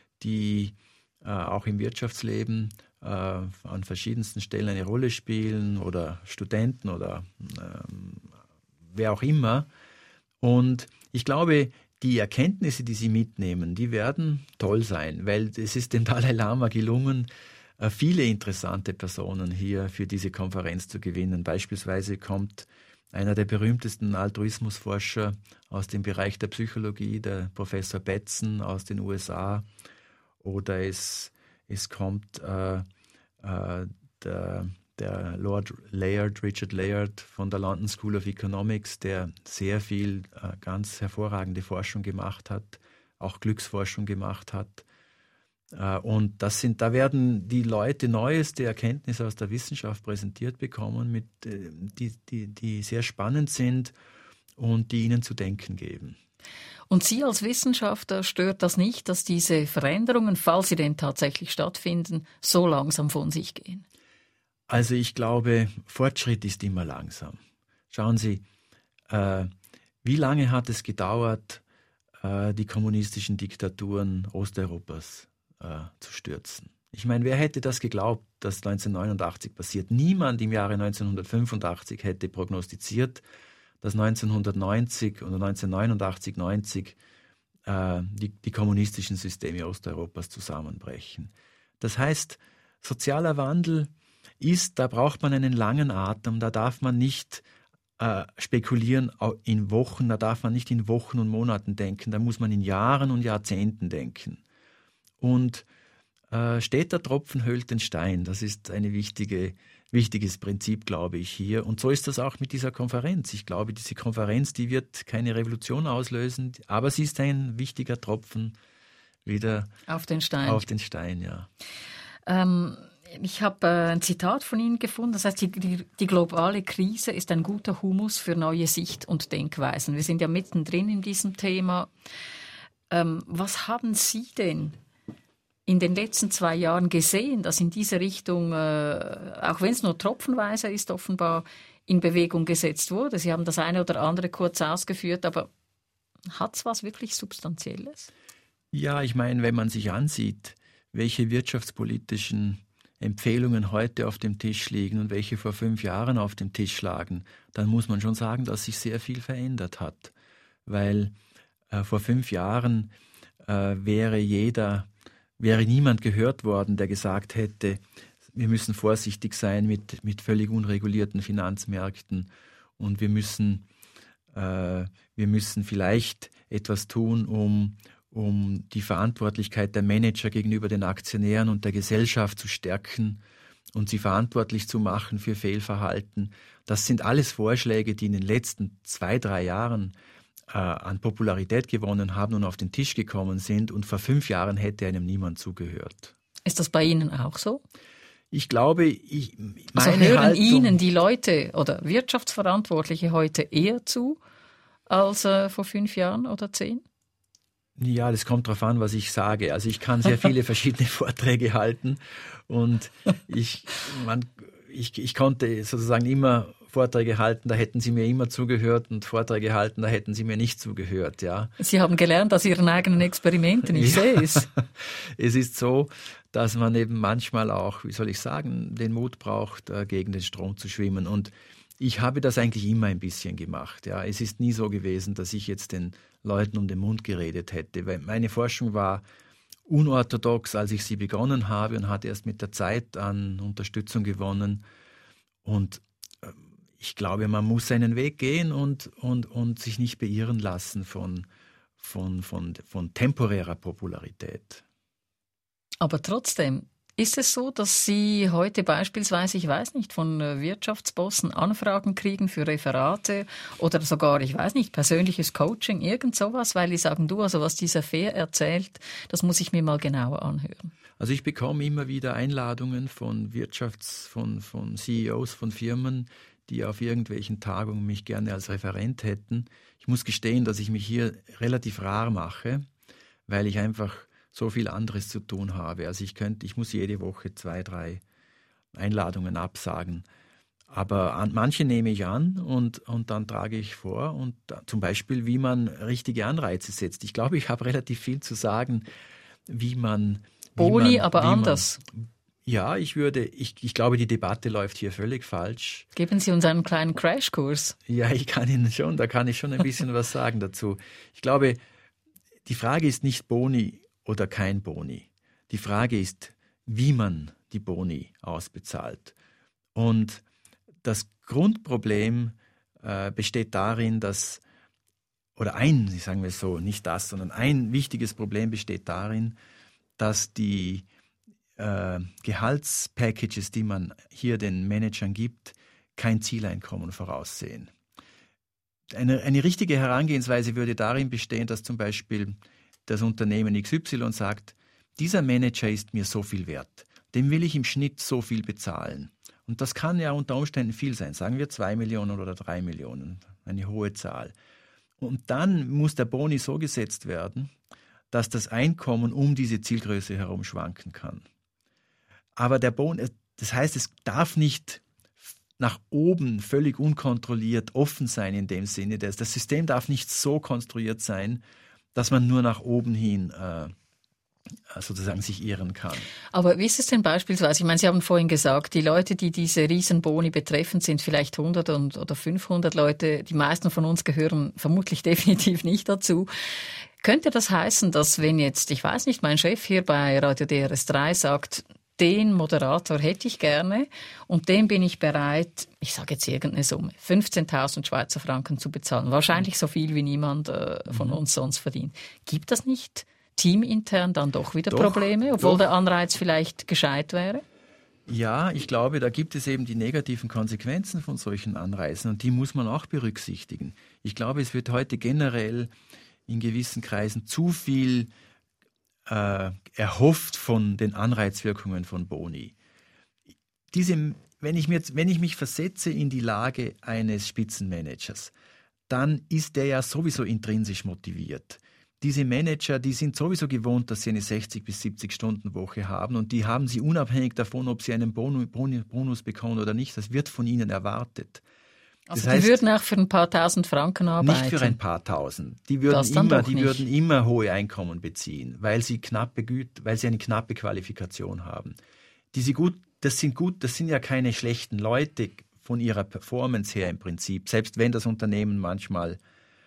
die äh, auch im Wirtschaftsleben äh, an verschiedensten Stellen eine Rolle spielen oder Studenten oder ähm, wer auch immer. Und ich glaube, die Erkenntnisse, die sie mitnehmen, die werden toll sein, weil es ist dem Dalai Lama gelungen, äh, viele interessante Personen hier für diese Konferenz zu gewinnen. Beispielsweise kommt einer der berühmtesten Altruismusforscher aus dem Bereich der Psychologie, der Professor Batson aus den U S A. Oder es, es kommt äh, äh, der, der Lord Layard, Richard Layard von der London School of Economics, der sehr viel äh, ganz hervorragende Forschung gemacht hat, auch Glücksforschung gemacht hat. Äh, und das sind, da werden die Leute neueste Erkenntnisse aus der Wissenschaft präsentiert bekommen, mit, äh, die, die, die sehr spannend sind und die ihnen zu denken geben. Und Sie als Wissenschaftler, stört das nicht, dass diese Veränderungen, falls sie denn tatsächlich stattfinden, so langsam von sich gehen? Also ich glaube, Fortschritt ist immer langsam. Schauen Sie, äh, wie lange hat es gedauert, äh, die kommunistischen Diktaturen Osteuropas äh, zu stürzen? Ich meine, wer hätte das geglaubt, dass neunzehnhundertneunundachtzig passiert? Niemand im Jahre neunzehnhundertfünfundachtzig hätte prognostiziert, dass neunzehnhundertneunzig oder neunzehnhundertneunundachtzig, neunzig äh, die, die kommunistischen Systeme Osteuropas zusammenbrechen. Das heißt, sozialer Wandel ist, da braucht man einen langen Atem, da darf man nicht äh, spekulieren in Wochen, da darf man nicht in Wochen und Monaten denken, da muss man in Jahren und Jahrzehnten denken. Und äh, steter Tropfen höhlt den Stein, das ist eine wichtige Wichtiges Prinzip, glaube ich, hier. Und so ist das auch mit dieser Konferenz. Ich glaube, diese Konferenz, die wird keine Revolution auslösen, aber sie ist ein wichtiger Tropfen wieder auf den Stein. Auf den Stein, ja. Ähm, ich habe äh, ein Zitat von Ihnen gefunden, das heißt, die, die, die globale Krise ist ein guter Humus für neue Sicht- und Denkweisen. Wir sind ja mittendrin in diesem Thema. Ähm, was haben Sie denn in den letzten zwei Jahren gesehen, dass in diese Richtung, äh, auch wenn es nur tropfenweise ist, offenbar in Bewegung gesetzt wurde? Sie haben das eine oder andere kurz ausgeführt, aber hat es was wirklich Substanzielles? Ja, ich meine, wenn man sich ansieht, welche wirtschaftspolitischen Empfehlungen heute auf dem Tisch liegen und welche vor fünf Jahren auf dem Tisch lagen, dann muss man schon sagen, dass sich sehr viel verändert hat. Weil äh, vor fünf Jahren äh, wäre jeder wäre niemand gehört worden, der gesagt hätte, wir müssen vorsichtig sein mit, mit völlig unregulierten Finanzmärkten und wir müssen, äh, wir müssen vielleicht etwas tun, um, um die Verantwortlichkeit der Manager gegenüber den Aktionären und der Gesellschaft zu stärken und sie verantwortlich zu machen für Fehlverhalten. Das sind alles Vorschläge, die in den letzten zwei, drei Jahren an Popularität gewonnen haben und auf den Tisch gekommen sind. Und vor fünf Jahren hätte einem niemand zugehört. Ist das bei Ihnen auch so? Ich glaube, ich, meine also hören Haltung, Ihnen die Leute oder Wirtschaftsverantwortliche heute eher zu als äh, vor fünf Jahren oder zehn? Ja, das kommt darauf an, was ich sage. Also ich kann sehr viele verschiedene Vorträge halten und ich, man, ich, ich konnte sozusagen immer Vorträge halten, da hätten Sie mir immer zugehört und Vorträge halten, da hätten Sie mir nicht zugehört. Ja. Sie haben gelernt aus Ihren eigenen Experimenten, ich ja. sehe es. Es ist so, dass man eben manchmal auch, wie soll ich sagen, den Mut braucht, gegen den Strom zu schwimmen. Und ich habe das eigentlich immer ein bisschen gemacht. Ja. Es ist nie so gewesen, dass ich jetzt den Leuten um den Mund geredet hätte, weil meine Forschung war unorthodox, als ich sie begonnen habe und hat erst mit der Zeit an Unterstützung gewonnen. Und ich glaube, man muss seinen Weg gehen und, und, und sich nicht beirren lassen von, von, von, von temporärer Popularität. Aber trotzdem, ist es so, dass Sie heute beispielsweise, ich weiß nicht, von Wirtschaftsbossen Anfragen kriegen für Referate oder sogar, ich weiß nicht, persönliches Coaching, irgend sowas, weil die sagen, du, also was dieser Fair erzählt, das muss ich mir mal genauer anhören. Also ich bekomme immer wieder Einladungen von Wirtschafts-, von, von C E Os von Firmen, die auf irgendwelchen Tagungen mich gerne als Referent hätten. Ich muss gestehen, dass ich mich hier relativ rar mache, weil ich einfach so viel anderes zu tun habe. Also ich könnte, ich muss jede Woche zwei, drei Einladungen absagen. Aber an, manche nehme ich an und, und dann trage ich vor. Und da, zum Beispiel, wie man richtige Anreize setzt. Ich glaube, ich habe relativ viel zu sagen, wie man... Boni, wie man, aber wie anders. Man, ja, ich würde, ich, ich glaube, die Debatte läuft hier völlig falsch. Geben Sie uns einen kleinen Crashkurs. Ja, ich kann Ihnen schon, da kann ich schon ein bisschen was sagen dazu. Ich glaube, die Frage ist nicht Boni oder kein Boni. Die Frage ist, wie man die Boni ausbezahlt. Und das Grundproblem äh, besteht darin, dass, oder ein, sagen wir es so, nicht das, sondern ein wichtiges Problem besteht darin, dass die äh, Gehaltspackages, die man hier den Managern gibt, kein Zieleinkommen voraussehen. Eine, eine richtige Herangehensweise würde darin bestehen, dass zum Beispiel das Unternehmen X Y sagt, dieser Manager ist mir so viel wert, dem will ich im Schnitt so viel bezahlen. Und das kann ja unter Umständen viel sein, sagen wir zwei Millionen oder drei Millionen, eine hohe Zahl. Und dann muss der Boni so gesetzt werden, dass das Einkommen um diese Zielgröße herum schwanken kann. Aber der Boni, das heißt, es darf nicht nach oben völlig unkontrolliert offen sein in dem Sinne. Das System darf nicht so konstruiert sein, dass man nur nach oben hin äh, sozusagen sich irren kann. Aber wie ist es denn beispielsweise? Ich meine, Sie haben vorhin gesagt, die Leute, die diese Riesenboni betreffen, sind vielleicht hundert und, oder fünfhundert Leute. Die meisten von uns gehören vermutlich definitiv nicht dazu. Könnte das heißen, dass wenn jetzt, ich weiß nicht, mein Chef hier bei Radio D R S drei sagt, den Moderator hätte ich gerne und dem bin ich bereit, ich sage jetzt irgendeine Summe, fünfzehntausend Schweizer Franken zu bezahlen. Wahrscheinlich so viel, wie niemand äh, von mhm. uns sonst verdient. Gibt das nicht teamintern dann doch wieder doch, Probleme, obwohl doch. der Anreiz vielleicht gescheit wäre? Ja, ich glaube, da gibt es eben die negativen Konsequenzen von solchen Anreizen und die muss man auch berücksichtigen. Ich glaube, es wird heute generell in gewissen Kreisen zu viel äh, erhofft von den Anreizwirkungen von Boni. Diese, wenn ich, mir, wenn ich mich versetze in die Lage eines Spitzenmanagers, dann ist der ja sowieso intrinsisch motiviert. Diese Manager, die sind sowieso gewohnt, dass sie eine sechzig bis siebzig Stunden Woche haben und die haben sie unabhängig davon, ob sie einen Bonus bekommen oder nicht. Das wird von ihnen erwartet. Also das die heißt, würden auch für ein paar tausend Franken arbeiten? Nicht für ein paar tausend. Die würden, immer, die würden immer hohe Einkommen beziehen, weil sie, knappe Güte, weil sie eine knappe Qualifikation haben. Diese gut, das sind gut, das sind ja keine schlechten Leute von ihrer Performance her im Prinzip, selbst wenn das Unternehmen manchmal...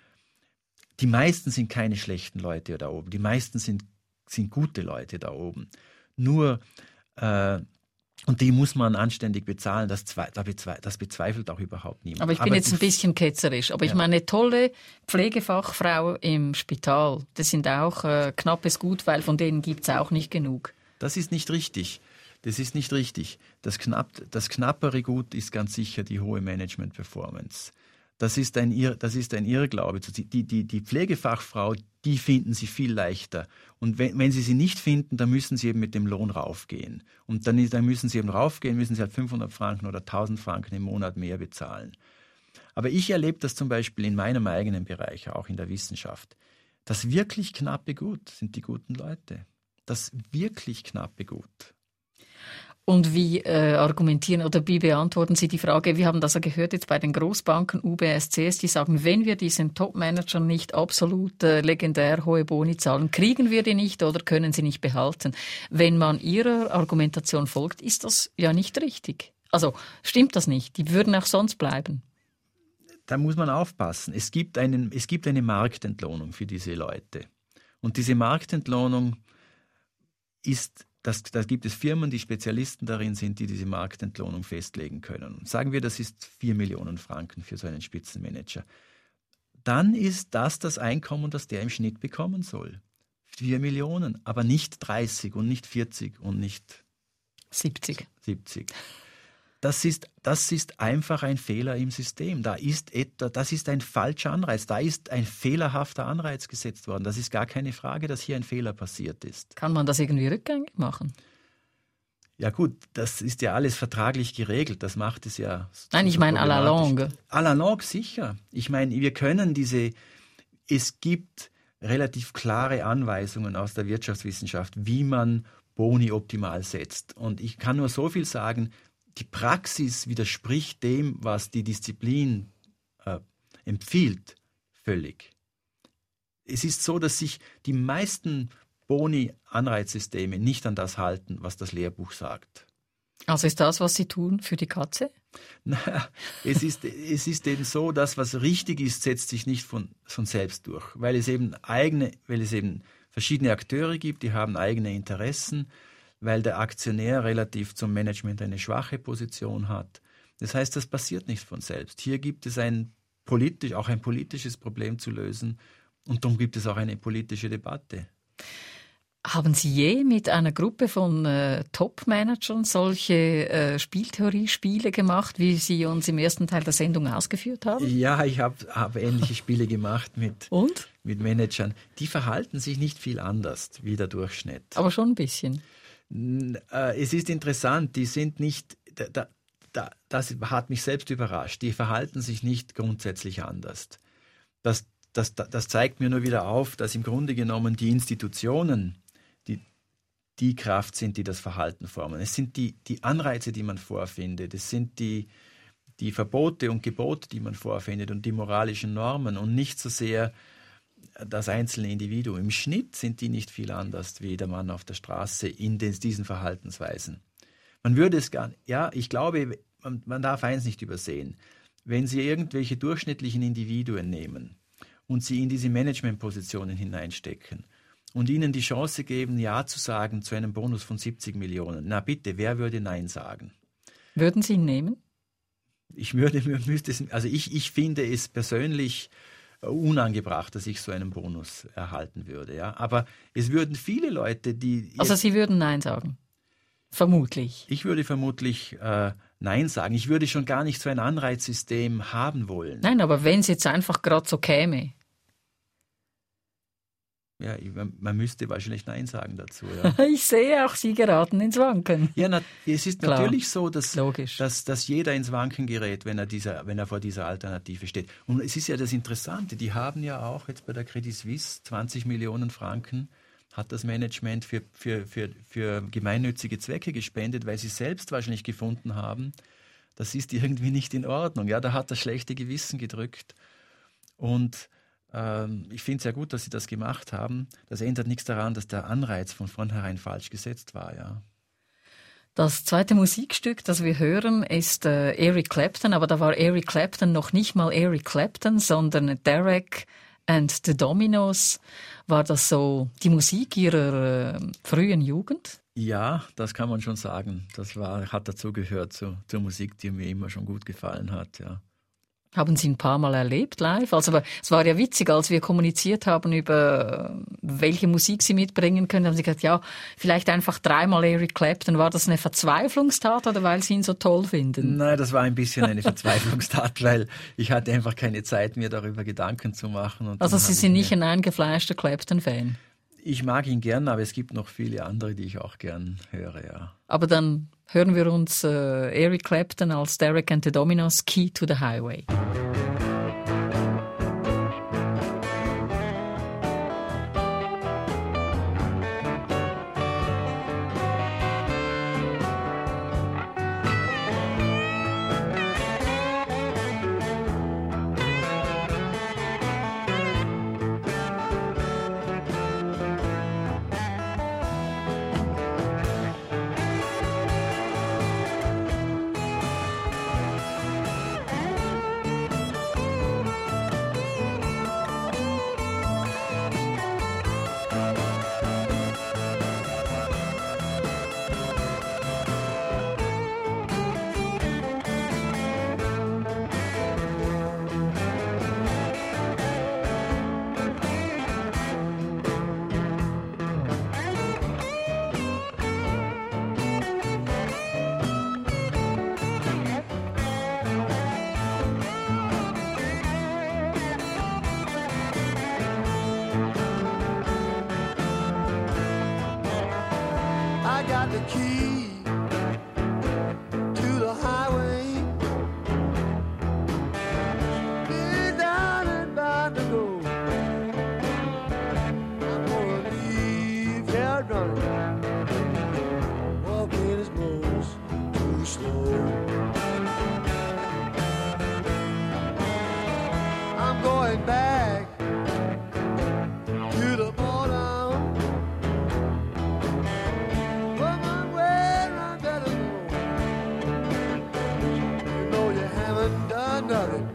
Die meisten sind keine schlechten Leute da oben. Die meisten sind, sind gute Leute da oben. Nur, äh, und die muss man anständig bezahlen. Das, das bezweifelt auch überhaupt niemand. Aber ich bin aber jetzt ein bisschen ketzerisch. Aber ja. ich meine, eine tolle Pflegefachfrau im Spital, das sind auch äh, knappes Gut, weil von denen gibt es auch nicht genug. Das ist nicht richtig. Das ist nicht richtig. Das, knapp, das knappere Gut ist ganz sicher die hohe Management-Performance. Das ist ein, Irr, das ist ein Irrglaube. Die, die, die Pflegefachfrau, die finden sie viel leichter. Und wenn, wenn sie sie nicht finden, dann müssen sie eben mit dem Lohn raufgehen. Und dann, dann müssen sie eben raufgehen, müssen sie halt fünfhundert Franken oder tausend Franken im Monat mehr bezahlen. Aber ich erlebe das zum Beispiel in meinem eigenen Bereich, auch in der Wissenschaft. Das wirklich knappe Gut sind die guten Leute. Das wirklich knappe Gut. Und wie äh, argumentieren oder wie beantworten Sie die Frage, wir haben das ja gehört jetzt bei den Großbanken U B S, C S, die sagen, wenn wir diesen Top-Managern nicht absolut äh, legendär hohe Boni zahlen, kriegen wir die nicht oder können sie nicht behalten. Wenn man Ihrer Argumentation folgt, ist das ja nicht richtig. Also stimmt das nicht, die würden auch sonst bleiben. Da muss man aufpassen. Es gibt, einen, es gibt eine Marktentlohnung für diese Leute. Und diese Marktentlohnung ist, das, da gibt es Firmen, die Spezialisten darin sind, die diese Marktentlohnung festlegen können. Sagen wir, das ist vier Millionen Franken für so einen Spitzenmanager. Dann ist das das Einkommen, das der im Schnitt bekommen soll. vier Millionen, aber nicht dreißig und nicht vierzig und nicht siebzig. siebzig. Das ist, das ist einfach ein Fehler im System. Da ist etwa, das ist ein falscher Anreiz. Da ist ein fehlerhafter Anreiz gesetzt worden. Das ist gar keine Frage, dass hier ein Fehler passiert ist. Kann man das irgendwie rückgängig machen? Ja gut, das ist ja alles vertraglich geregelt. Das macht es ja... Nein, ich meine à la longue. À la longue, sicher. Ich meine, wir können diese... Es gibt relativ klare Anweisungen aus der Wirtschaftswissenschaft, wie man Boni optimal setzt. Und ich kann nur so viel sagen, die Praxis widerspricht dem, was die Disziplin äh, empfiehlt, völlig. Es ist so, dass sich die meisten Boni-Anreizsysteme nicht an das halten, was das Lehrbuch sagt. Also ist das, was Sie tun, für die Katze? Naja, es ist, es ist eben so, dass was richtig ist, setzt sich nicht von, von selbst durch, weil es eben eigene, weil es eben verschiedene Akteure gibt, die haben eigene Interessen, weil der Aktionär relativ zum Management eine schwache Position hat. Das heißt, das passiert nicht von selbst. Hier gibt es ein politisch, auch ein politisches Problem zu lösen und darum gibt es auch eine politische Debatte. Haben Sie je mit einer Gruppe von äh, Top-Managern solche äh, Spieltheorie-Spiele gemacht, wie Sie uns im ersten Teil der Sendung ausgeführt haben? Ja, ich habe hab ähnliche Spiele gemacht mit, und? mit Managern. Die verhalten sich nicht viel anders wie der Durchschnitt. Aber schon ein bisschen. Es ist interessant, die sind nicht, da, da, das hat mich selbst überrascht, die verhalten sich nicht grundsätzlich anders. Das, das, das zeigt mir nur wieder auf, dass im Grunde genommen die Institutionen die, die Kraft sind, die das Verhalten formen. Es sind die, die Anreize, die man vorfindet, es sind die, die Verbote und Gebote, die man vorfindet und die moralischen Normen und nicht so sehr das einzelne Individuum. Im Schnitt sind die nicht viel anders wie der Mann auf der Straße in den, diesen Verhaltensweisen. Man würde es gar nicht, ja, ich glaube, man, man darf eins nicht übersehen. Wenn Sie irgendwelche durchschnittlichen Individuen nehmen und sie in diese Managementpositionen hineinstecken und ihnen die Chance geben, Ja zu sagen zu einem Bonus von siebzig Millionen, na bitte, wer würde Nein sagen? Würden Sie ihn nehmen? Ich würde, müsste es, also ich, ich finde es persönlich unangebracht, dass ich so einen Bonus erhalten würde. Ja? Aber es würden viele Leute, die... Also Sie würden Nein sagen? Vermutlich. Ich würde vermutlich äh, Nein sagen. Ich würde schon gar nicht so ein Anreizsystem haben wollen. Nein, aber wenn es jetzt einfach gerade so käme... Ja, man, man müsste wahrscheinlich Nein sagen dazu. Ja. Ich sehe auch, Sie geraten ins Wanken. Ja, na, es ist Klar. natürlich so, dass, Logisch. dass, dass jeder ins Wanken gerät, wenn er, dieser, wenn er vor dieser Alternative steht. Und es ist ja das Interessante, die haben ja auch jetzt bei der Credit Suisse zwanzig Millionen Franken hat das Management für, für, für, für gemeinnützige Zwecke gespendet, weil sie selbst wahrscheinlich gefunden haben, das ist irgendwie nicht in Ordnung. Ja, da hat das schlechte Gewissen gedrückt. Und ich finde es ja gut, dass Sie das gemacht haben. Das ändert nichts daran, dass der Anreiz von vornherein falsch gesetzt war. Ja. Das zweite Musikstück, das wir hören, ist äh, Eric Clapton, aber da war Eric Clapton noch nicht mal Eric Clapton, sondern Derek and the Dominos. War das so die Musik Ihrer äh, frühen Jugend? Ja, das kann man schon sagen. Das war, hat dazugehört zu, zur Musik, die mir immer schon gut gefallen hat, ja. Haben Sie ein paar Mal erlebt live? Also, aber es war ja witzig, als wir kommuniziert haben über welche Musik Sie mitbringen können, haben Sie gesagt, ja, vielleicht einfach dreimal Eric Clapton. War das eine Verzweiflungstat oder weil Sie ihn so toll finden? Nein, das war ein bisschen eine Verzweiflungstat, weil ich hatte einfach keine Zeit, mir darüber Gedanken zu machen. Und also Sie sind nicht ein eingefleischter Clapton-Fan? Ich mag ihn gern, aber es gibt noch viele andere, die ich auch gern höre, ja. Aber dann hören wir uns äh, Eric Clapton als Derek and the Dominos, Key to the Highway. the key to the highway. He's down and about to go. I'm gonna leave here running. Walking is most too slow. I'm going back to the border. One more way I better go. You know you haven't done nothing.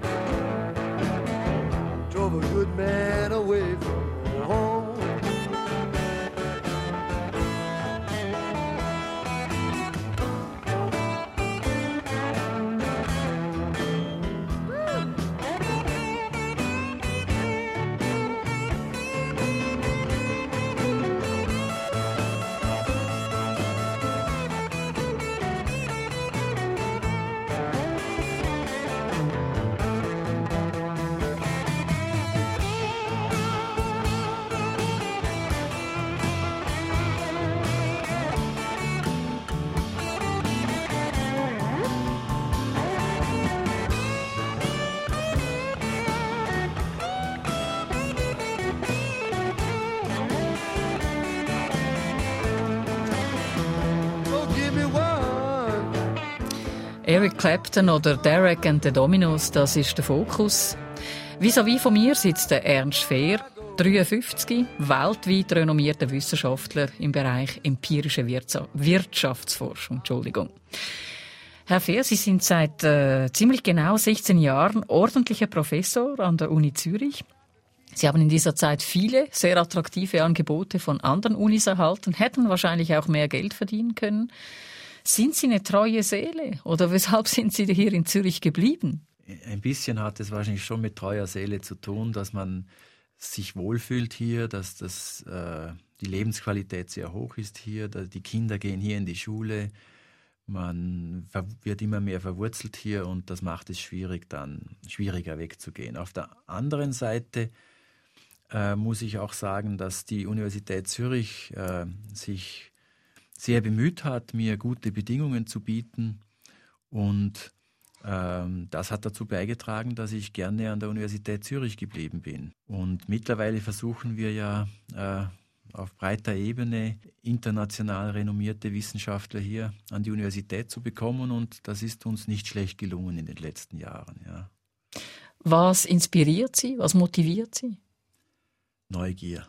Drove a good man away from home. Eric Clapton oder Derek and the Dominos, das ist der Fokus. Vis-à-vis von mir sitzt der Ernst Fehr, dreiundfünfzig, weltweit renommierter Wissenschaftler im Bereich empirische Wirtschaftsforschung. Entschuldigung. Herr Fehr, Sie sind seit äh, ziemlich genau sechzehn Jahren ordentlicher Professor an der Uni Zürich. Sie haben in dieser Zeit viele sehr attraktive Angebote von anderen Unis erhalten, hätten wahrscheinlich auch mehr Geld verdienen können. Sind Sie eine treue Seele oder weshalb sind Sie hier in Zürich geblieben? Ein bisschen hat es wahrscheinlich schon mit treuer Seele zu tun, dass man sich wohlfühlt hier, dass das, äh, die Lebensqualität sehr hoch ist hier, die Kinder gehen hier in die Schule, man wird immer mehr verwurzelt hier und das macht es schwierig, dann schwieriger wegzugehen. Auf der anderen Seite äh, muss ich auch sagen, dass die Universität Zürich äh, sich sehr bemüht hat, mir gute Bedingungen zu bieten und ähm, das hat dazu beigetragen, dass ich gerne an der Universität Zürich geblieben bin. Und mittlerweile versuchen wir ja äh, auf breiter Ebene international renommierte Wissenschaftler hier an die Universität zu bekommen und das ist uns nicht schlecht gelungen in den letzten Jahren. Ja. Was inspiriert Sie? Was motiviert Sie? Neugier.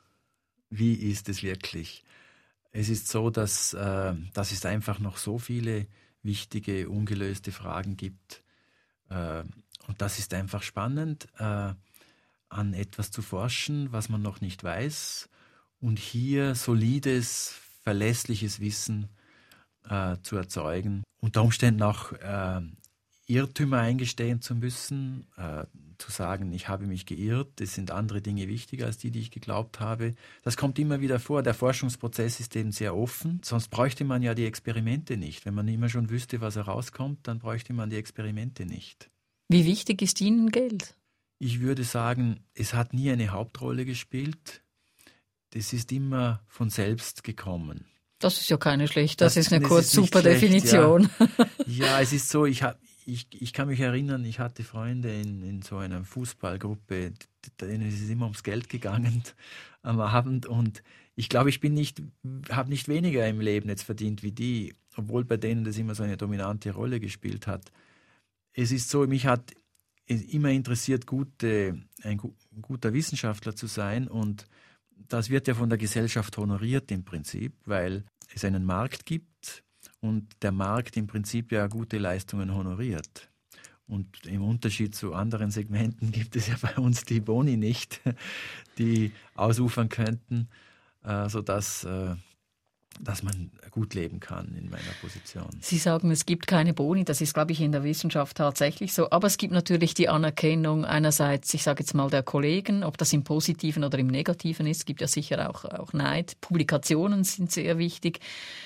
Wie ist es wirklich? Es ist so, dass, äh, dass es einfach noch so viele wichtige, ungelöste Fragen gibt. Äh, und das ist einfach spannend, äh, an etwas zu forschen, was man noch nicht weiß und hier solides, verlässliches Wissen äh, zu erzeugen. Unter Umständen auch äh, Irrtümer eingestehen zu müssen, äh, zu sagen, ich habe mich geirrt, es sind andere Dinge wichtiger als die, die ich geglaubt habe. Das kommt immer wieder vor. Der Forschungsprozess ist eben sehr offen, sonst bräuchte man ja die Experimente nicht. Wenn man immer schon wüsste, was herauskommt, dann bräuchte man die Experimente nicht. Wie wichtig ist Ihnen Geld? Ich würde sagen, es hat nie eine Hauptrolle gespielt. Das ist immer von selbst gekommen. Das ist ja keine schlechte, das, das ist eine das kurz ist super schlecht, Definition. Ja. ja, es ist so, ich, hab, ich, ich kann mich erinnern, ich hatte Freunde in, in so einer Fußballgruppe, denen ist es immer ums Geld gegangen am Abend und ich glaube, ich bin nicht, habe nicht weniger im Leben jetzt verdient wie die, obwohl bei denen das immer so eine dominante Rolle gespielt hat. Es ist so, mich hat immer interessiert, gute, ein guter Wissenschaftler zu sein und das wird ja von der Gesellschaft honoriert im Prinzip, weil es einen Markt gibt und der Markt im Prinzip ja gute Leistungen honoriert. Und im Unterschied zu anderen Segmenten gibt es ja bei uns die Boni nicht, die ausufern könnten, äh, sodass äh, dass man gut leben kann in meiner Position. Sie sagen, es gibt keine Boni, das ist, glaube ich, in der Wissenschaft tatsächlich so. Aber es gibt natürlich die Anerkennung einerseits, ich sage jetzt mal, der Kollegen, ob das im Positiven oder im Negativen ist. Es gibt ja sicher auch, auch Neid. Publikationen sind sehr wichtig.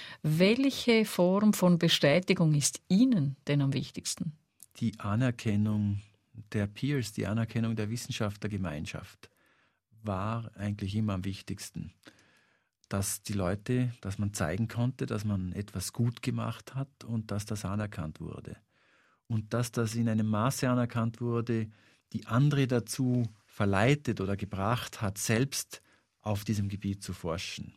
Welche Form von Bestätigung ist Ihnen denn am wichtigsten? Die Anerkennung der Peers, die Anerkennung der Wissenschaftlergemeinschaft war eigentlich immer am wichtigsten. dass die Leute, dass man zeigen konnte, dass man etwas gut gemacht hat und dass das anerkannt wurde. Und dass das in einem Maße anerkannt wurde, die andere dazu verleitet oder gebracht hat, selbst auf diesem Gebiet zu forschen.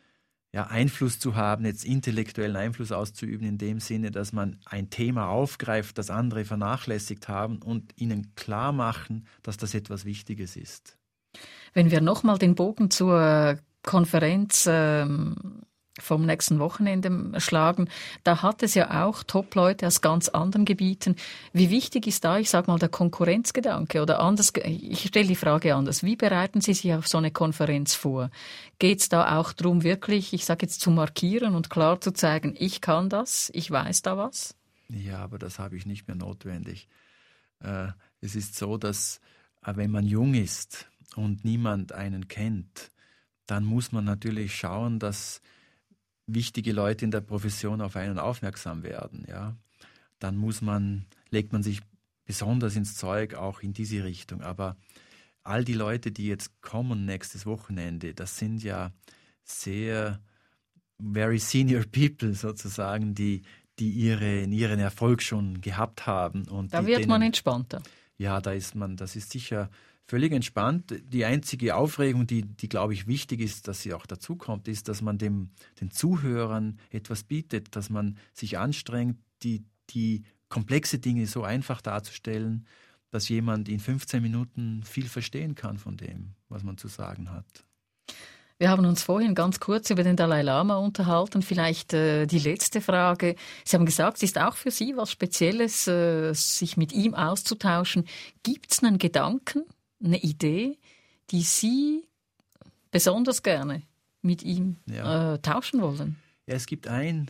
Ja, Einfluss zu haben, jetzt intellektuellen Einfluss auszuüben, in dem Sinne, dass man ein Thema aufgreift, das andere vernachlässigt haben und ihnen klar machen, dass das etwas Wichtiges ist. Wenn wir nochmal den Bogen zur Konferenz ähm, vom nächsten Wochenende schlagen, da hat es ja auch Top-Leute aus ganz anderen Gebieten. Wie wichtig ist da, ich sage mal, der Konkurrenzgedanke? Oder anders, ich stelle die Frage anders. Wie bereiten Sie sich auf so eine Konferenz vor? Geht es da auch darum, wirklich, ich sage jetzt, zu markieren und klar zu zeigen, ich kann das, ich weiß da was? Ja, aber das habe ich nicht mehr notwendig. Äh, es ist so, dass äh, wenn man jung ist und niemand einen kennt, dann muss man natürlich schauen, dass wichtige Leute in der Profession auf einen aufmerksam werden. Ja? Dann muss man, legt man sich besonders ins Zeug, auch in diese Richtung. Aber all die Leute, die jetzt kommen nächstes Wochenende, das sind ja sehr very senior people sozusagen, die, die ihre, ihren Erfolg schon gehabt haben. Und da die, wird denen, man entspannter. Ja, da ist man, das ist sicher völlig entspannt. Die einzige Aufregung, die, die glaube ich, wichtig ist, dass sie auch dazukommt, ist, dass man dem, den Zuhörern etwas bietet, dass man sich anstrengt, die, die komplexe Dinge so einfach darzustellen, dass jemand in fünfzehn Minuten viel verstehen kann von dem, was man zu sagen hat. Wir haben uns vorhin ganz kurz über den Dalai Lama unterhalten. Vielleicht äh, die letzte Frage. Sie haben gesagt, es ist auch für Sie was Spezielles, äh, sich mit ihm auszutauschen. Gibt es einen Gedanken, eine Idee, die Sie besonders gerne mit ihm ja. äh, tauschen wollen? Ja, es gibt ein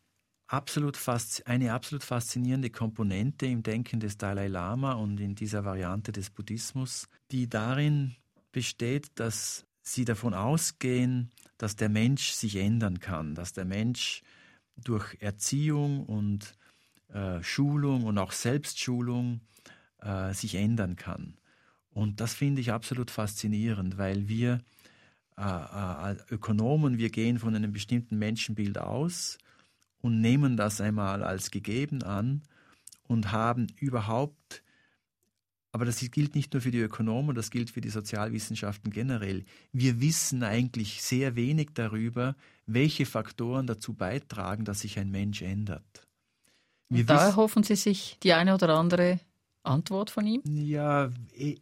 absolut fasz- eine absolut faszinierende Komponente im Denken des Dalai Lama und in dieser Variante des Buddhismus, die darin besteht, dass sie davon ausgehen, dass der Mensch sich ändern kann, dass der Mensch durch Erziehung und äh, Schulung und auch Selbstschulung äh, sich ändern kann. Und das finde ich absolut faszinierend, weil wir äh, äh, Ökonomen, wir gehen von einem bestimmten Menschenbild aus und nehmen das einmal als gegeben an und haben überhaupt, aber das gilt nicht nur für die Ökonomen, das gilt für die Sozialwissenschaften generell, wir wissen eigentlich sehr wenig darüber, welche Faktoren dazu beitragen, dass sich ein Mensch ändert. Wir und da wissen, erhoffen Sie sich die eine oder andere Antwort von ihm? Ja,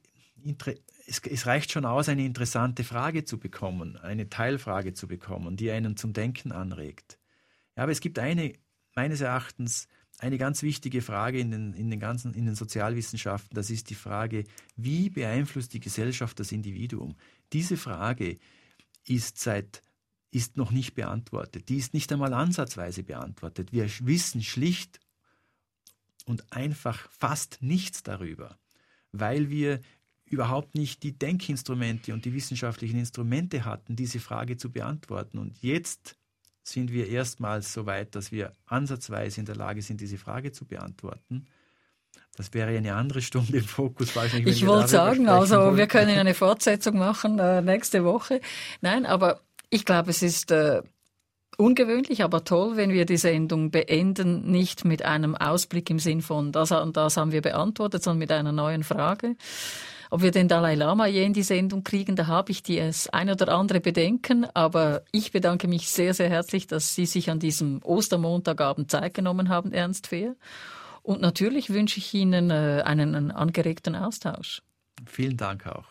es, es reicht schon aus, eine interessante Frage zu bekommen, eine Teilfrage zu bekommen, die einen zum Denken anregt. Ja, aber es gibt eine, meines Erachtens, eine ganz wichtige Frage in den, in den ganzen, in den Sozialwissenschaften, das ist die Frage, wie beeinflusst die Gesellschaft das Individuum? Diese Frage ist seit, ist noch nicht beantwortet. Die ist nicht einmal ansatzweise beantwortet. Wir wissen schlicht und einfach fast nichts darüber, weil wir überhaupt nicht die Denkinstrumente und die wissenschaftlichen Instrumente hatten, diese Frage zu beantworten. Und jetzt sind wir erstmals so weit, dass wir ansatzweise in der Lage sind, diese Frage zu beantworten. Das wäre eine andere Stunde im Fokus wahrscheinlich. Ich wollte sagen, also wollen. Wir können eine Fortsetzung machen äh, nächste Woche. Nein, aber ich glaube, es ist äh, ungewöhnlich, aber toll, wenn wir die Sendung beenden, nicht mit einem Ausblick im Sinn von, das und das haben wir beantwortet, sondern mit einer neuen Frage. Ob wir den Dalai Lama je in die Sendung kriegen, da habe ich das ein oder andere Bedenken. Aber ich bedanke mich sehr, sehr herzlich, dass Sie sich an diesem Ostermontagabend Zeit genommen haben, Ernst Fehr. Und natürlich wünsche ich Ihnen äh, einen, einen angeregten Austausch. Vielen Dank auch.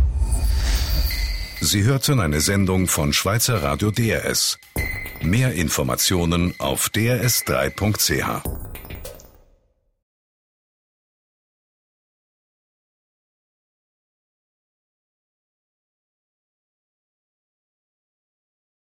Sie hörten eine Sendung von Schweizer Radio D R S. Mehr Informationen auf d r s drei punkt c h.